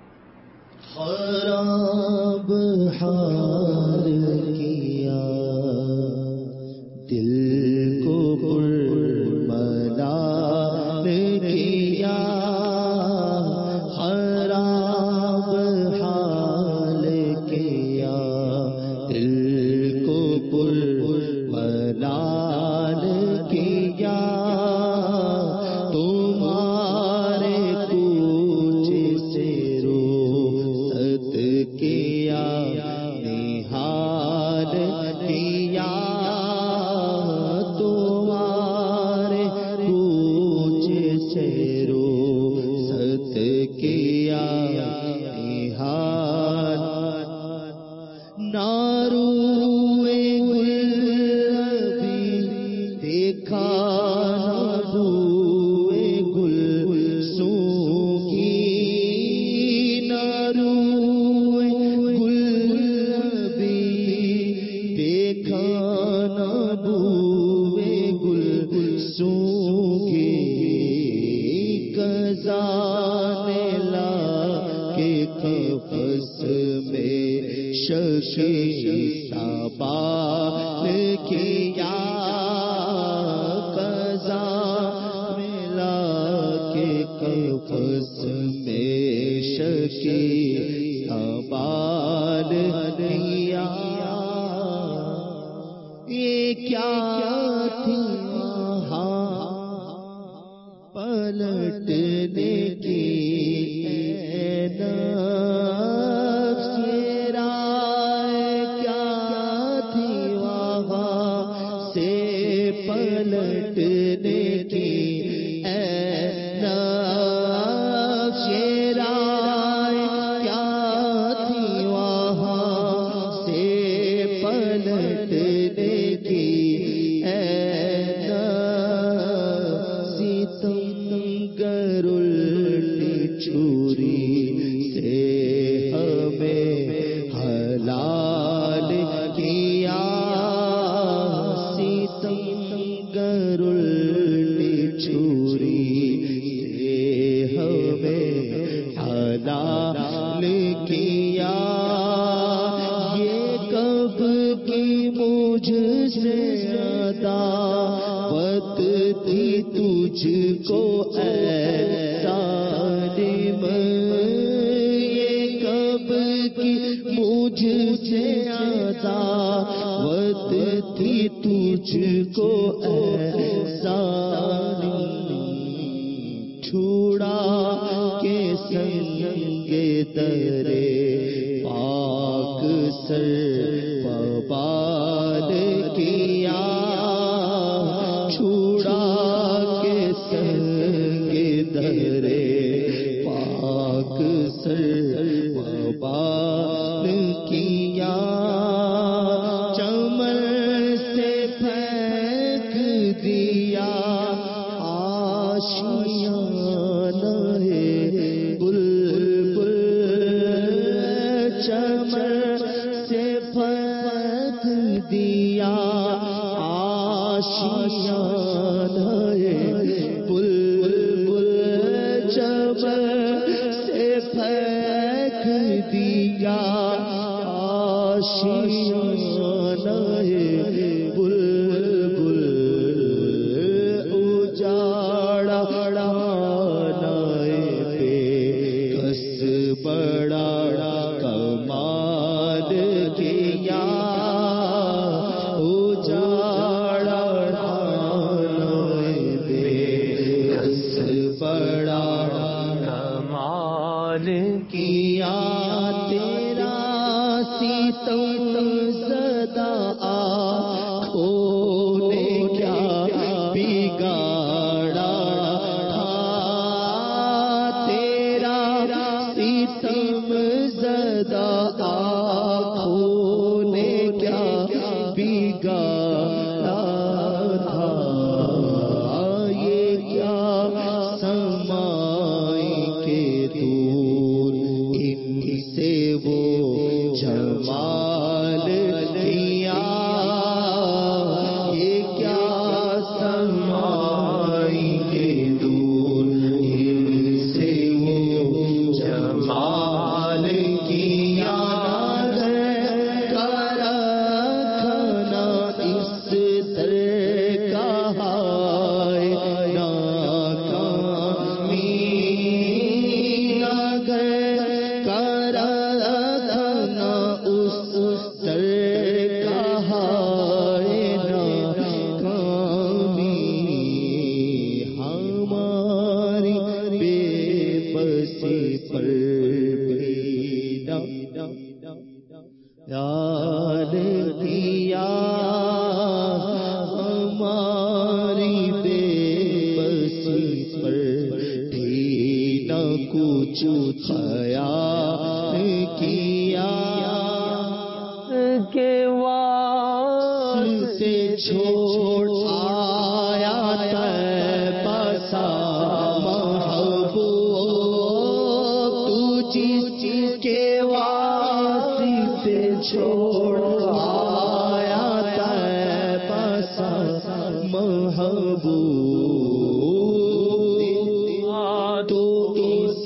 خراب حال کیا دل کو ملال کیا، خراب حال کیا دل کو ملال کیا، تمہارے کوچ سے روست کیا نہال کیا، تمہارے کوچ سے روست کیا نہال. ناروے گل ابھی دیکھا نہ بوئے گل سوکھی، ناروے گل ابھی دیکھا نہ بوئے گل سوکھی، خزان لا کے قفس میں شکیتا بال کیا، خزان لا کے قفس میں شکیتا بال کیا. یہ کیا تھی وہاں پلٹنے کی نفس، یہ رائے کیا تھی وہاں سے پلٹنے کی نفس، یہ رائے کیا تھی وہاں سے پلٹنے کی ستمگر الٹی چھری سے ہمیں حلال کیا، ستمگر الٹی چھری سے ہمیں حلال کیا. یہ کب کی مجھ سے عداوت تھی تجھ کو اے ظالم، یہ کب کی مجھ سے عداوت تھی تجھ کو اے ظالم، چھوڑا کے سنگ درے پاک سر پبال کیا، چھوڑا کے سنگ درے پاک سر پبال کیا، چمن سے پھینک دیا آشیانہ بلبل، چمن سے پھینک دیا آشیانہ بلبل چمن سے پھینک دیا آشیانہ بلبل اجاڑا پہ کس بڑا کمال کیا اجاڑا پہ کس بڑا کمال کیا تیرا ستم زدہ آنکھوں نے کیا بگاڑا تھا تیرا ستم زدہ آنکھوں نے کیا بگاڑا تھا یہ کیا سمائی کے دور ان سے وہ جمال کیا یہ کیا سمائی کے دور ان سے وہ جمال کیا کرا کھانا اس در کا ہائے ناکامی نہ گئے کرا کھانا اس در کا ہائے ناکامی ہماری بے بسی پر یاد کیا ہماری بے بسی پر بھی نہ کچھ خیال کیا کہ واسطے سے چھوڑ آیا طیبہ سا محبوب تو جس کے واسطے چھوڑ آیا طیبہ سا محبوب تو اس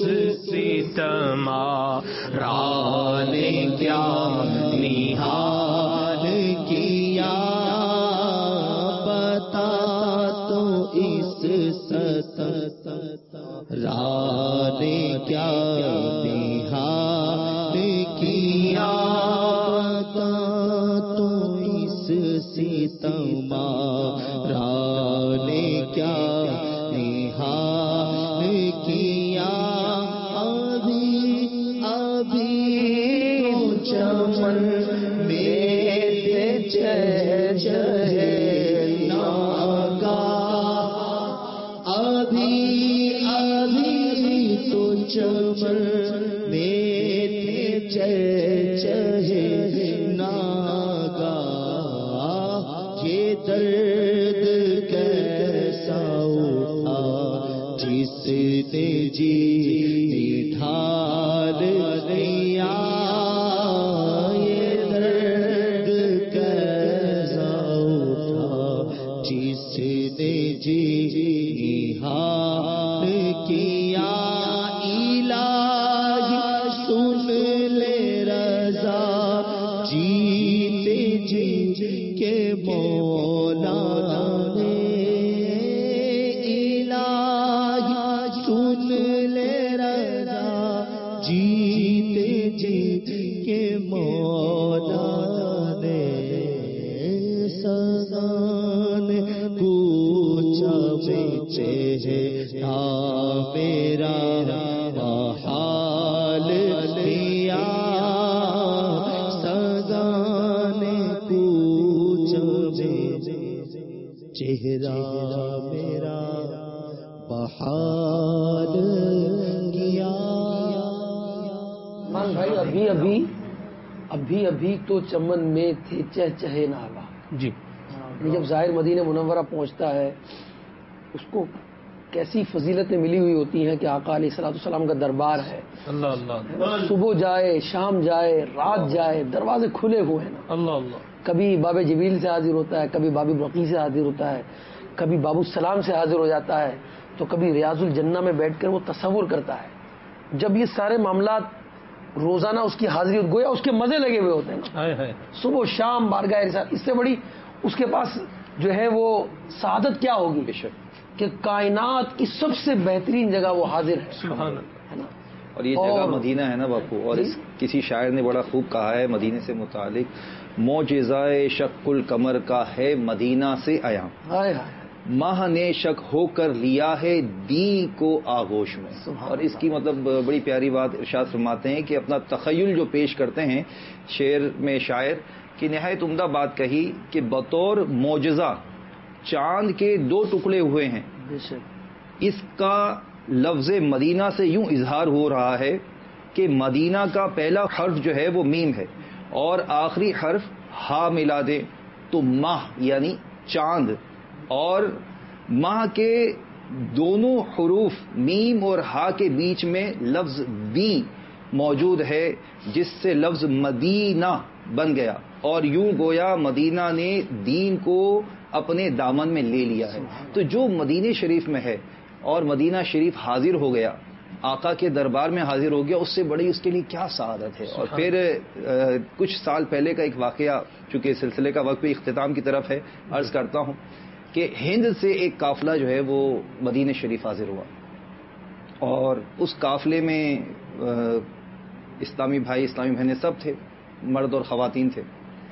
ستمارا نے کیا نہال کیا بتا تو اس ستمارا نے کیا نہال کیا بتا تو اس ستمارا نے کیا نہال کیا ابھی چمن میں چہے ناگا ابھی تو چمن میں چہے ناگا یہ درد کیسا اٹھا جس نے جی ڈھال لیا یہ درد کیسا اٹھا جس نے جی ڈھال کیا الہی سن لے رضا جیتے جی کے مولا نے الہی سن لے رضا جیتے جی کے مولا نے سزان پوچھا چہرہ میرا حال لیا سزان پوچھا چہرہ میرا بحال کیا بھائی ابھی تو چمن میں تھے چہچہے ناگا جی جب ظاہر مدینہ منورہ پہنچتا ہے اس کو کیسی فضیلتیں ملی ہوئی ہوتی ہیں کہ آقا علیہ الصلوۃ والسلام کا دربار ہے. اللہ اللہ صبح جائے، شام جائے، رات جائے، دروازے کھلے ہوئے ہیں نا. اللہ اللہ. کبھی باب جبیل سے حاضر ہوتا ہے، کبھی باب برقی سے حاضر ہوتا ہے، کبھی باب السلام سے حاضر ہو جاتا ہے، تو کبھی ریاض الجنہ میں بیٹھ کر وہ تصور کرتا ہے. جب یہ سارے معاملات روزانہ اس کی حاضری گویا اس کے مزے لگے ہوئے ہوتے ہیں نا، صبح و شام بارگاہ رسالت، اس سے بڑی اس کے پاس جو ہے وہ سعادت کیا ہوگی کہ کائنات کی سب سے بہترین جگہ وہ حاضر ہے نا. اور یہ جگہ مدینہ ہے نا باپو. اور کسی شاعر نے بڑا خوب کہا ہے مدینے سے متعلق، معجزۂ شق القمر کا ہے مدینہ سے آیا، ماہ نے شک ہو کر لیا ہے دی کو آغوش میں. اور اس کی مطلب بڑی پیاری بات ارشاد فرماتے ہیں کہ اپنا تخیل جو پیش کرتے ہیں شعر میں شاعر کی نہایت عمدہ بات کہی کہ بطور معجزہ چاند کے 2 ٹکڑے ہوئے ہیں، اس کا لفظ مدینہ سے یوں اظہار ہو رہا ہے کہ مدینہ کا پہلا حرف جو ہے وہ میم ہے اور آخری حرف ہا ملا دیں تو ماہ یعنی چاند، اور ماہ کے دونوں حروف میم اور ہا کے بیچ میں لفظ بی موجود ہے جس سے لفظ مدینہ بن گیا، اور یوں گویا مدینہ نے دین کو اپنے دامن میں لے لیا ہے. تو جو مدینہ شریف میں ہے اور مدینہ شریف حاضر ہو گیا، آقا کے دربار میں حاضر ہو گیا، اس سے بڑی اس کے لیے کیا سعادت ہے. اور پھر کچھ سال پہلے کا ایک واقعہ، چونکہ سلسلے کا وقت بھی اختتام کی طرف ہے، عرض کرتا ہوں کہ ہند سے ایک قافلہ جو ہے وہ مدینہ شریف حاضر ہوا، اور اس قافلے میں اسلامی بھائی اسلامی بہنیں سب تھے، مرد اور خواتین تھے.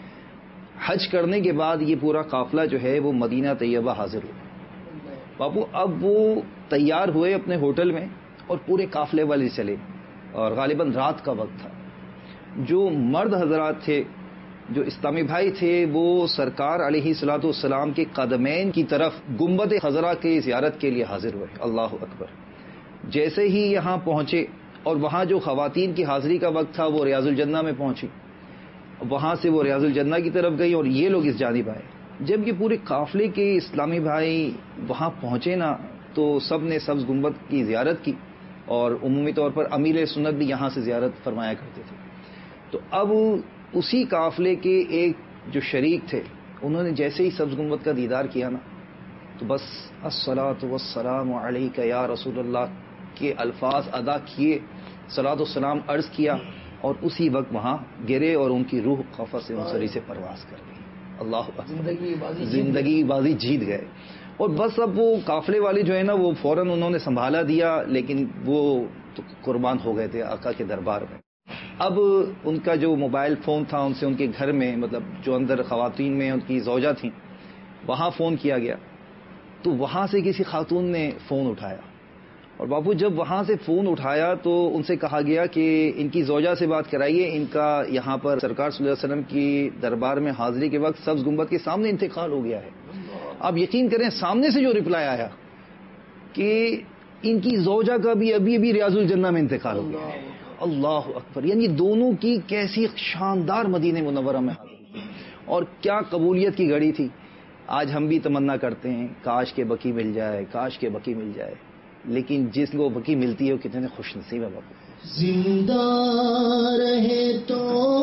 حج کرنے کے بعد یہ پورا قافلہ جو ہے وہ مدینہ طیبہ حاضر ہوا. باپو اب وہ تیار ہوئے اپنے ہوٹل میں اور پورے قافلے والے چلے، اور غالباً رات کا وقت تھا. جو مرد حضرات تھے، جو اسلامی بھائی تھے، وہ سرکار علیہ الصلوۃ والسلام کے قدمین کی طرف گنبد خضرا کی زیارت کے لیے حاضر ہوئے. اللہ اکبر. جیسے ہی یہاں پہنچے، اور وہاں جو خواتین کی حاضری کا وقت تھا وہ ریاض الجنہ میں پہنچی، وہاں سے وہ ریاض الجنہ کی طرف گئی اور یہ لوگ اس جانب آئے. جب یہ پورے قافلے کے اسلامی بھائی وہاں پہنچے نا، تو سب نے سبز گنبد کی زیارت کی، اور عمومی طور پر امیر سنت بھی یہاں سے زیارت فرمایا کرتے تھے. تو اب اسی قافلے کے ایک جو شریک تھے، انہوں نے جیسے ہی سبز گنبد کا دیدار کیا نا، تو بس الصلاۃ والسلام علیک یا رسول اللہ کے الفاظ ادا کیے، صلاۃ والسلام عرض کیا، اور اسی وقت وہاں گرے اور ان کی روح قفس انصری سے پرواز کر گئی. اللہ زندگی بازی جیت گئے. اور بس اب وہ قافلے والے جو ہے نا، وہ فوراً انہوں نے سنبھالا دیا، لیکن وہ تو قربان ہو گئے تھے آقا کے دربار میں. اب ان کا جو موبائل فون تھا، ان سے ان کے گھر میں، مطلب جو اندر خواتین میں ان کی زوجہ تھیں، وہاں فون کیا گیا. تو وہاں سے کسی خاتون نے فون اٹھایا، اور باپو جب وہاں سے فون اٹھایا تو ان سے کہا گیا کہ ان کی زوجہ سے بات کرائیے، ان کا یہاں پر سرکار صلی اللہ علیہ وسلم کی دربار میں حاضری کے وقت سبز گنبد کے سامنے انتقال ہو گیا ہے. آپ یقین کریں سامنے سے جو رپلائی آیا کہ ان کی زوجہ کا بھی ابھی ریاض الجنہ میں انتقال ہو گیا ہے. اللہ اکبر. یعنی دونوں کی کیسی شاندار مدینہ منورہ میں حاضری، اور کیا قبولیت کی گھڑی تھی. آج ہم بھی تمنا کرتے ہیں کاش کے بقی مل جائے، کاش کے بقی مل جائے، لیکن جس کو بقی ملتی ہے وہ کتنے خوش نصیب ہے. بابا زندہ رہے تو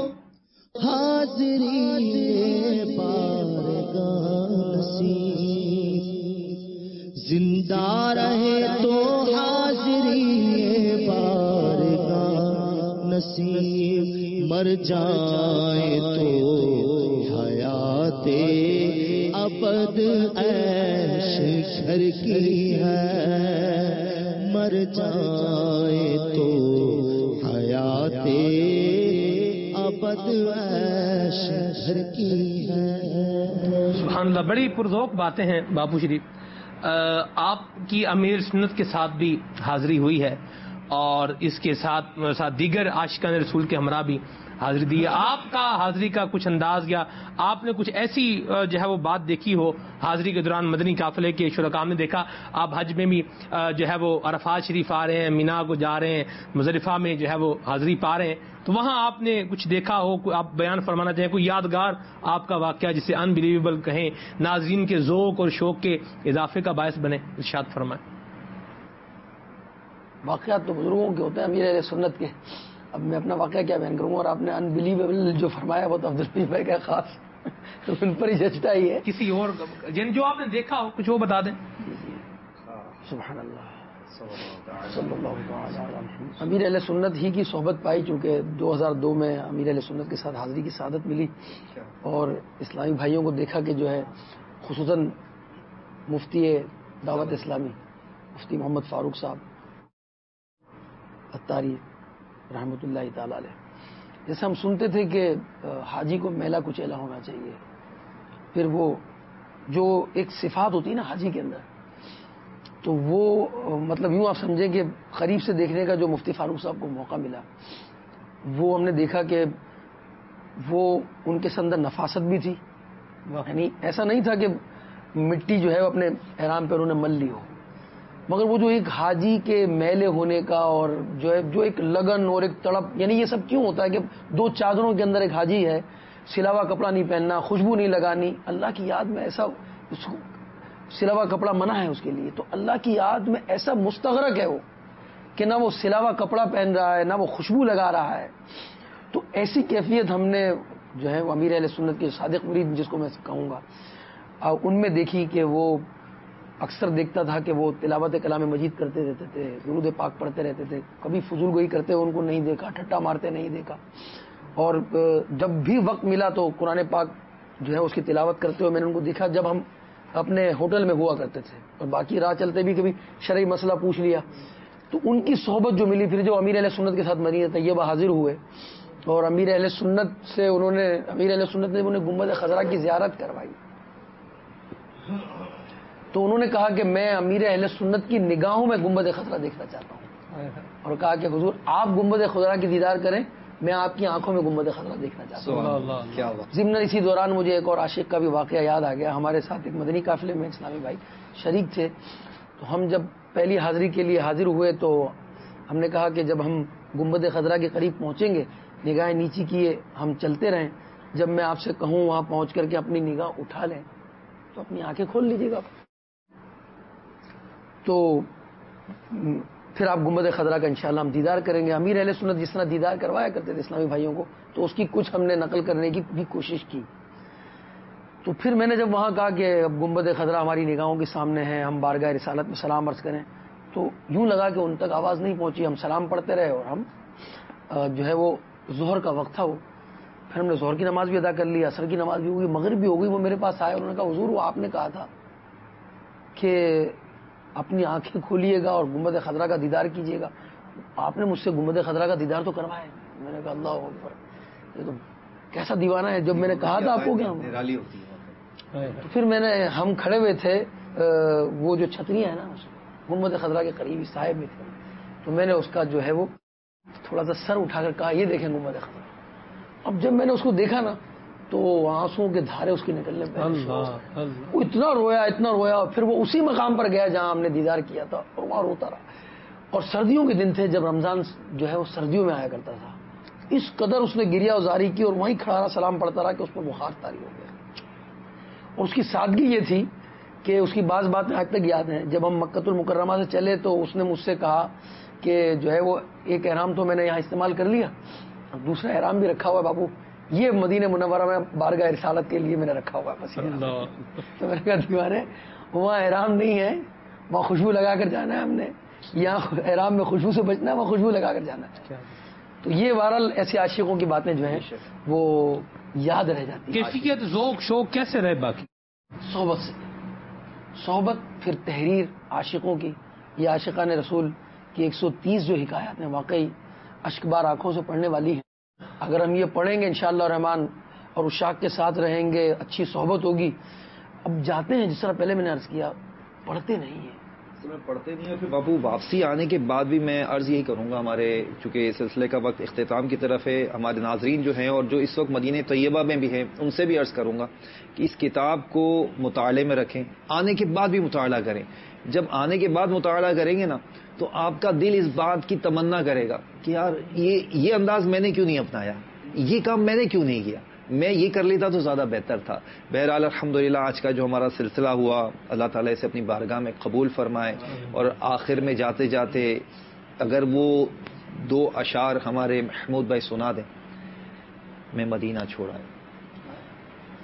حاضری بارگاہ نصیب، زندہ رہے تو حاضری بارگاہ نصیب، مر جائے تو حیات ابد عیش گھر کی ہے، مر جائے تو حیات ابد عیش گھر کی ہے. سبحان اللہ. بڑی پرذوق باتیں ہیں باپو شریف. آپ کی امیر سنت کے ساتھ بھی حاضری ہوئی ہے، اور اس کے ساتھ دیگر عاشقان رسول کے ہمراہ بھی حاضری دی ہے. آپ کا حاضری کا کچھ انداز، یا آپ نے کچھ ایسی جو ہے وہ بات دیکھی ہو حاضری کے دوران؟ مدنی قافلے کے شرکاء نے دیکھا آپ حج میں بھی جو ہے وہ عرفات شریف آ رہے ہیں، مینا کو جا رہے ہیں، مزدلفہ میں جو ہے وہ حاضری پا رہے ہیں، تو وہاں آپ نے کچھ دیکھا ہو، آپ بیان فرمانا چاہیں کوئی یادگار آپ کا واقعہ جسے انبلیویبل کہیں، ناظرین کے ذوق اور شوق کے اضافے کا باعث بنے؟ ارشاد فرمائیں. واقعات تو بزرگوں کے ہوتے ہیں، امیر اہل سنت کے. اب میں اپنا واقعہ کیا بیان کروں گا، اور آپ نے انبلیویبل جو فرمایا وہ تو عبدالرحیم بھائی کا خاص ان پر ہی جچتا ہی ہے. کسی اور جن جو آپ نے دیکھا ہو کچھ وہ بتا دیں. سبحان اللہ صلی اللہ تعالی علی محمد. امیر اہل سنت ہی کی صحبت پائی، چونکہ 2002 میں امیر اہل سنت کے ساتھ حاضری کی سعادت ملی، اور اسلامی بھائیوں کو دیکھا کہ جو ہے خصوصاً مفتی دعوت اسلامی مفتی محمد فاروق صاحب اتاری رحمۃ اللہ تعالی علیہ، جیسے ہم سنتے تھے کہ حاجی کو میلا کچیلا ہونا چاہیے، پھر وہ جو ایک صفات ہوتی ہے نا حاجی کے اندر، تو وہ مطلب یوں آپ سمجھیں کہ قریب سے دیکھنے کا جو مفتی فاروق صاحب کو موقع ملا، وہ ہم نے دیکھا کہ وہ ان کے اندر نفاست بھی تھی، یعنی ایسا نہیں تھا کہ مٹی جو ہے اپنے احرام پہ انہوں نے مل لی ہو، مگر وہ جو ایک حاجی کے میلے ہونے کا اور جو ایک لگن اور ایک تڑپ، یعنی یہ سب کیوں ہوتا ہے کہ دو چادروں کے اندر ایک حاجی ہے، سلاوا کپڑا نہیں پہننا، خوشبو نہیں لگانی، اللہ کی یاد میں ایسا سلاوا کپڑا منع ہے اس کے لیے، تو اللہ کی یاد میں ایسا مستغرق ہے وہ کہ نہ وہ سلاوا کپڑا پہن رہا ہے نہ وہ خوشبو لگا رہا ہے. تو ایسی کیفیت ہم نے جو ہے وہ امیر اہل سنت کے صادق مرید جس کو میں کہوں گا ان میں دیکھی کہ وہ اکثر دیکھتا تھا کہ وہ تلاوت کلام مجید کرتے رہتے تھے، درود پاک پڑھتے رہتے تھے، کبھی فضول گوئی کرتے ان کو نہیں دیکھا، ٹھٹا مارتے نہیں دیکھا، اور جب بھی وقت ملا تو قرآن پاک جو ہے اس کی تلاوت کرتے ہوئے میں نے ان کو دیکھا جب ہم اپنے ہوٹل میں ہوا کرتے تھے، اور باقی راہ چلتے بھی کبھی شرعی مسئلہ پوچھ لیا، تو ان کی صحبت جو ملی، پھر جو امیر اہل سنت کے ساتھ مدینہ طیبہ حاضر ہوئے اور امیر اہل سنت سے امیر اہل سنت نے انہیں گنبد خضرا کی زیارت کروائی، تو انہوں نے کہا کہ میں امیر اہل سنت کی نگاہوں میں گنبد خضرا دیکھنا چاہتا ہوں، اور کہا کہ حضور آپ گنبد خضرا کی دیدار کریں، میں آپ کی آنکھوں میں گنبد خضرا دیکھنا چاہتا ہوں. ضمن اسی دوران مجھے ایک اور عاشق کا بھی واقعہ یاد آ گیا. ہمارے ساتھ ایک مدنی قافلے میں اسلامی بھائی شریک تھے، تو ہم جب پہلی حاضری کے لیے حاضر ہوئے تو ہم نے کہا کہ جب ہم گنبد خضرا کے قریب پہنچیں گے نگاہیں نیچی کیے ہم چلتے رہیں، جب میں آپ سے کہوں وہاں پہنچ کر کے اپنی نگاہ اٹھا لیں تو اپنی آنکھیں کھول لیجیے گا، تو پھر آپ گنبد خضرا کا انشاءاللہ ہم دیدار کریں گے. امیر اہل سنت جس طرح دیدار کروایا کرتے تھے اسلامی بھائیوں کو، تو اس کی کچھ ہم نے نقل کرنے کی بھی کوشش کی. تو پھر میں نے جب وہاں کہا کہ اب گنبد خضرا ہماری نگاہوں کے سامنے ہے، ہم بارگاہ رسالت میں سلام عرض کریں، تو یوں لگا کہ ان تک آواز نہیں پہنچی. ہم سلام پڑھتے رہے اور ہم جو ہے وہ ظہر کا وقت تھا، وہ پھر ہم نے ظہر کی نماز بھی ادا کر لی، عصر کی نماز بھی ہو گئی، مغرب بھی ہو گئی. وہ میرے پاس آئے، انہوں نے کہا حضور وہ آپ نے کہا تھا کہ اپنی آنکھیں کھولیے گا اور گنبد خضرا کا دیدار کیجیے گا، آپ نے مجھ سے گنبد خضرا کا دیدار تو کروایا. میں نے کہا اللہ اکبر، یہ تو کیسا دیوانہ ہے. جب میں نے کہا تھا آپ کو کیا تو پھر میں نے ہم کھڑے ہوئے تھے، وہ جو چھتریاں ہیں نا گنبد خضرا کے قریبی صاحب میں تھے، تو میں نے اس کا جو ہے وہ تھوڑا سا سر اٹھا کر کہا یہ دیکھیں گنبد خضرا. اب جب میں نے اس کو دیکھا نا تو آنسوؤں کے دھارے اس کی نکلنے پہ، وہ اتنا رویا، پھر وہ اسی مقام پر گیا جہاں ہم نے دیدار کیا تھا اور وہاں روتا رہا. اور سردیوں کے دن تھے جب رمضان جو ہے وہ سردیوں میں آیا کرتا تھا، اس قدر اس نے گریا ازاری کی اور وہیں کھڑا رہا سلام پڑھتا رہا کہ اس پر بخار طاری ہو گیا. اور اس کی سادگی یہ تھی کہ اس کی بعض باتیں آج تک یاد ہیں. جب ہم مکۃ المکرمہ سے چلے تو اس نے مجھ سے کہا کہ جو ہے وہ ایک احرام تو میں نے یہاں استعمال کر لیا، دوسرا احرام بھی رکھا ہوا ہے بابو، یہ مدینہ منورہ میں بارگاہ رسالت کے لیے میں نے رکھا ہوا ہے بس. تو میں نے کہا دیوانے وہاں احرام نہیں ہے، وہاں خوشبو لگا کر جانا ہے، ہم نے یہاں احرام میں خوشبو سے بچنا ہے، وہاں خوشبو لگا کر جانا ہے. تو یہ بہرحال ایسے عاشقوں کی باتیں جو ہیں وہ یاد رہ جاتی ہیں. کیفیت ذوق شوق کیسے رہے باقی؟ صحبت سے، صحبت، پھر تحریر عاشقوں کی. یہ عاشقان رسول کی 130 جو حکایات ہیں واقعی اشکبار آنکھوں سے پڑھنے والی ہیں. اگر ہم یہ پڑھیں گے انشاءاللہ الرحمن اور اشاق کے ساتھ رہیں گے، اچھی صحبت ہوگی. اب جاتے ہیں جس طرح پہلے میں نے عرض کیا، پڑھتے نہیں ہیں، پڑھتے نہیں ہیں. پھر باپو واپسی آنے کے بعد بھی میں عرض یہی کروں گا، ہمارے چونکہ اس سلسلے کا وقت اختتام کی طرف ہے، ہمارے ناظرین جو ہیں اور جو اس وقت مدینہ طیبہ میں بھی ہیں ان سے بھی عرض کروں گا کہ اس کتاب کو مطالعے میں رکھیں، آنے کے بعد بھی مطالعہ کریں. جب آنے کے بعد مطالعہ کریں گے نا تو آپ کا دل اس بات کی تمنا کرے گا کہ یار یہ انداز میں نے کیوں نہیں اپنایا، یہ کام میں نے کیوں نہیں کیا، میں یہ کر لیتا تو زیادہ بہتر تھا. بہرحال الحمدللہ آج کا جو ہمارا سلسلہ ہوا اللہ تعالیٰ اسے اپنی بارگاہ میں قبول فرمائے، اور آخر میں جاتے جاتے اگر وہ 2 اشعار ہمارے محمود بھائی سنا دیں، میں مدینہ چھوڑا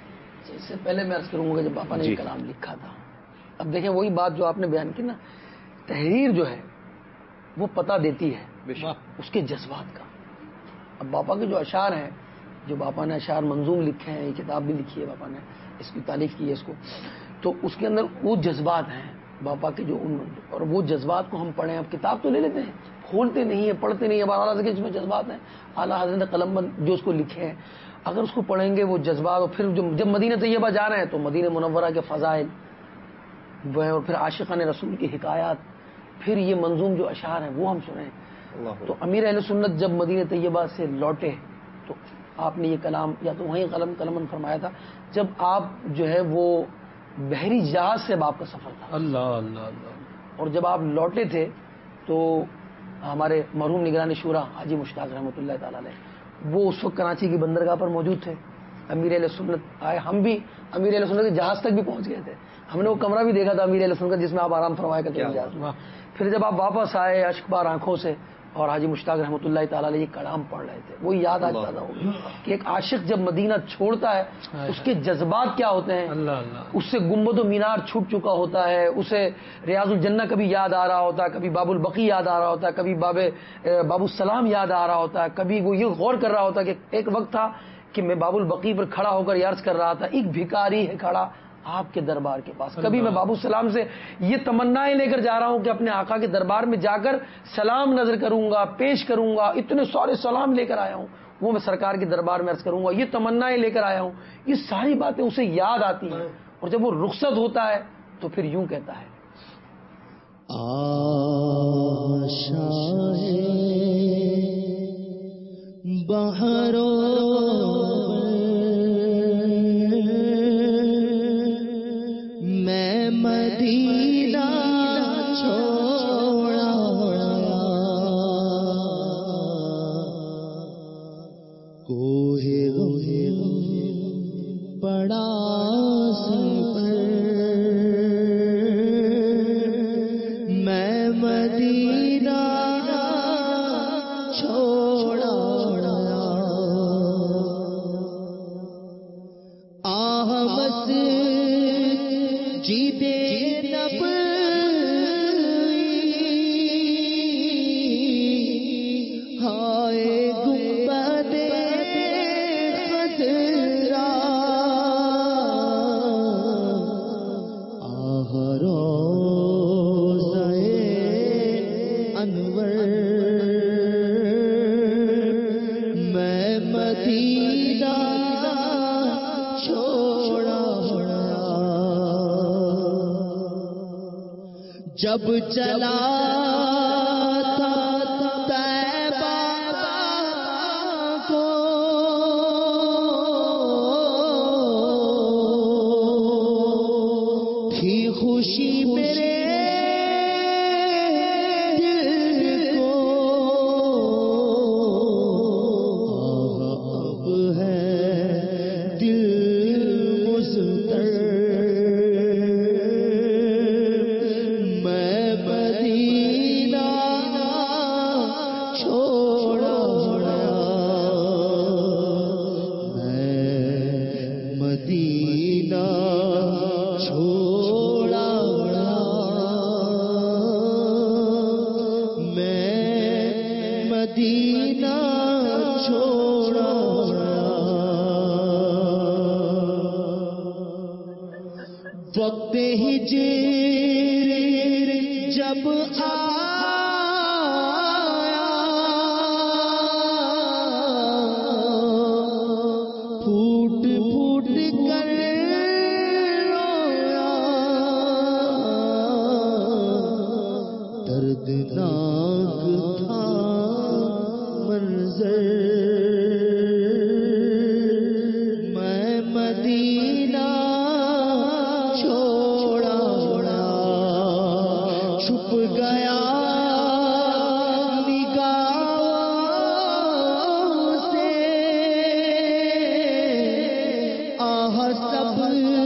اس سے پہلے میں عرض کروں گا جب باپا نے یہ کلام لکھا تھا، اب دیکھیں وہی بات جو آپ نے بیان کی نا، تحریر جو ہے وہ پتہ دیتی ہے اس کے جذبات کا. اب باپا کے جو اشعار ہیں، جو باپا نے اشعار منظوم لکھے ہیں، یہ کتاب بھی لکھی ہے باپا نے، اس کی تعریف کی ہے اس کو، تو اس کے اندر وہ جذبات ہیں باپا کے جو اور وہ جذبات کو ہم پڑھیں. اب کتاب تو لے لیتے ہیں، کھولتے نہیں ہیں، پڑھتے نہیں ہیں. اعلیٰ حضرت کے جس میں جذبات ہیں، اعلیٰ حضرت نے قلم بند جو اس کو لکھے ہیں، اگر اس کو پڑھیں گے وہ جذبات، اور پھر جب مدینہ طیبہ جا رہے ہیں تو مدینہ منورہ کے فضائل وہ ہیں، اور پھر عاشقان رسول کی حکایات، پھر یہ منظوم جو اشعار ہیں وہ ہم سنیں. تو امیر اہل سنت جب مدینہ طیبہ سے لوٹے تو آپ نے یہ کلام یا تو وہیں قلم فرمایا تھا جب آپ جو ہے وہ بحری جہاز سے آپ کا سفر تھا. اللہ اللہ اللہ. اور جب آپ لوٹے تھے تو ہمارے مرحوم نگران شورا حاجی مشتاق رحمۃ اللہ تعالی علیہ وہ اس وقت کراچی کی بندرگاہ پر موجود تھے. امیر اہل سنت آئے، ہم بھی امیر اہل سنت کے جہاز تک بھی پہنچ گئے تھے. ہم نے وہ کمرہ بھی دیکھا تھا امیر اہل سنت کا جس میں آپ آرام فرمایا کرتے ہیں جہاز میں. پھر جب آپ واپس آئے اشک بار آنکھوں سے اور حاجی مشتاق رحمۃ اللہ تعالی علیہ یہ کلام پڑھ رہے تھے، وہ یاد آج پیدا ہوگی کہ ایک عاشق جب مدینہ چھوڑتا ہے اس کے جذبات کیا ہوتے ہیں. اس سے گنبد و مینار چھوٹ چکا ہوتا ہے، اسے ریاض الجنہ کبھی یاد آ رہا ہوتا ہے، کبھی باب البقی یاد آ رہا ہوتا ہے، کبھی باب السلام یاد آ رہا ہوتا ہے، کبھی وہ یہ غور کر رہا ہوتا ہے کہ ایک وقت تھا کہ میں باب البقی پر کھڑا ہو کر عرض کر رہا تھا ایک بھکاری ہے کھڑا آپ کے دربار کے پاس. کبھی میں باب السلام سے یہ تمنائیں لے کر جا رہا ہوں کہ اپنے آقا کے دربار میں جا کر سلام نظر کروں گا، پیش کروں گا، اتنے سارے سلام لے کر آیا ہوں، وہ میں سرکار کے دربار میں عرض کروں گا، یہ تمنائیں لے کر آیا ہوں. یہ ساری باتیں اسے یاد آتی ہیں، اور جب وہ رخصت ہوتا ہے تو پھر یوں کہتا ہے جب چلا تھا طیبہ کو تھی خوشی میرے دل کو، اب ہے دل مضطرب وقت ہجر جب آیا پھوٹ پھوٹ کر رویا، دردناک تھا منظر، میں مدینہ چھپ گیا نگاہوں سے، آہ سب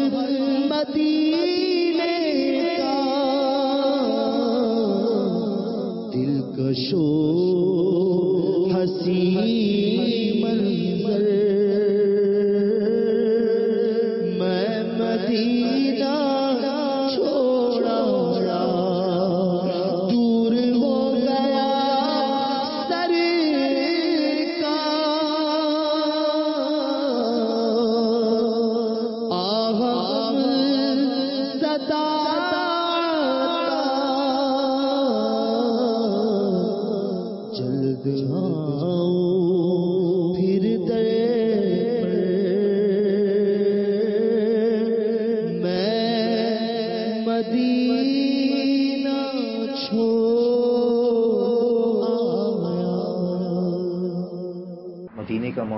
مدینے کا دلکش و حسین منظر، میں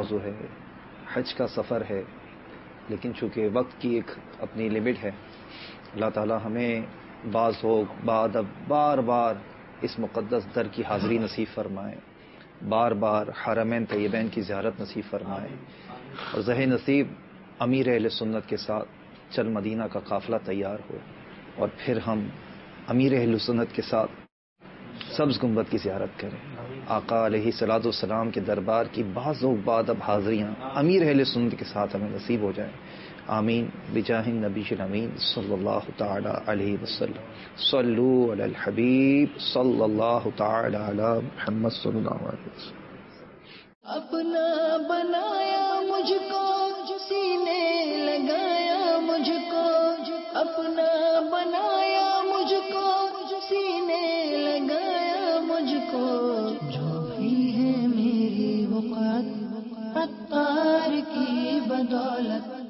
موضوع ہے، حج کا سفر ہے، لیکن چونکہ وقت کی ایک اپنی لمٹ ہے، اللہ تعالی ہمیں بعض ادب بار بار اس مقدس در کی حاضری نصیب فرمائے، بار بار حرمین طیبین کی زیارت نصیب فرمائے، اور ذہ نصیب امیر اہل سنت کے ساتھ چل مدینہ کا قافلہ تیار ہو، اور پھر ہم امیر اہل سنت کے ساتھ سبز گنبد کی زیارت کریں، آقا علیہ الصلوۃ والسلام کے دربار کی بعض ادب حاضریاں امیر اہل سنت کے ساتھ ہمیں نصیب ہو جائیں، آمین بجاہ النبی الامین صلی اللہ تعالی علیہ وسلم۔ صلو علی الحبیب صلی اللہ تعالی علی محمد صلی اللہ علیہ وسلم۔ اپنا بنایا مجھ کو، سینے لگایا مجھ کو، اپنا بنایا مجھ کو، سینے لگایا مجھ کو، جو بھی ہے میری وقت عطار کی بدولت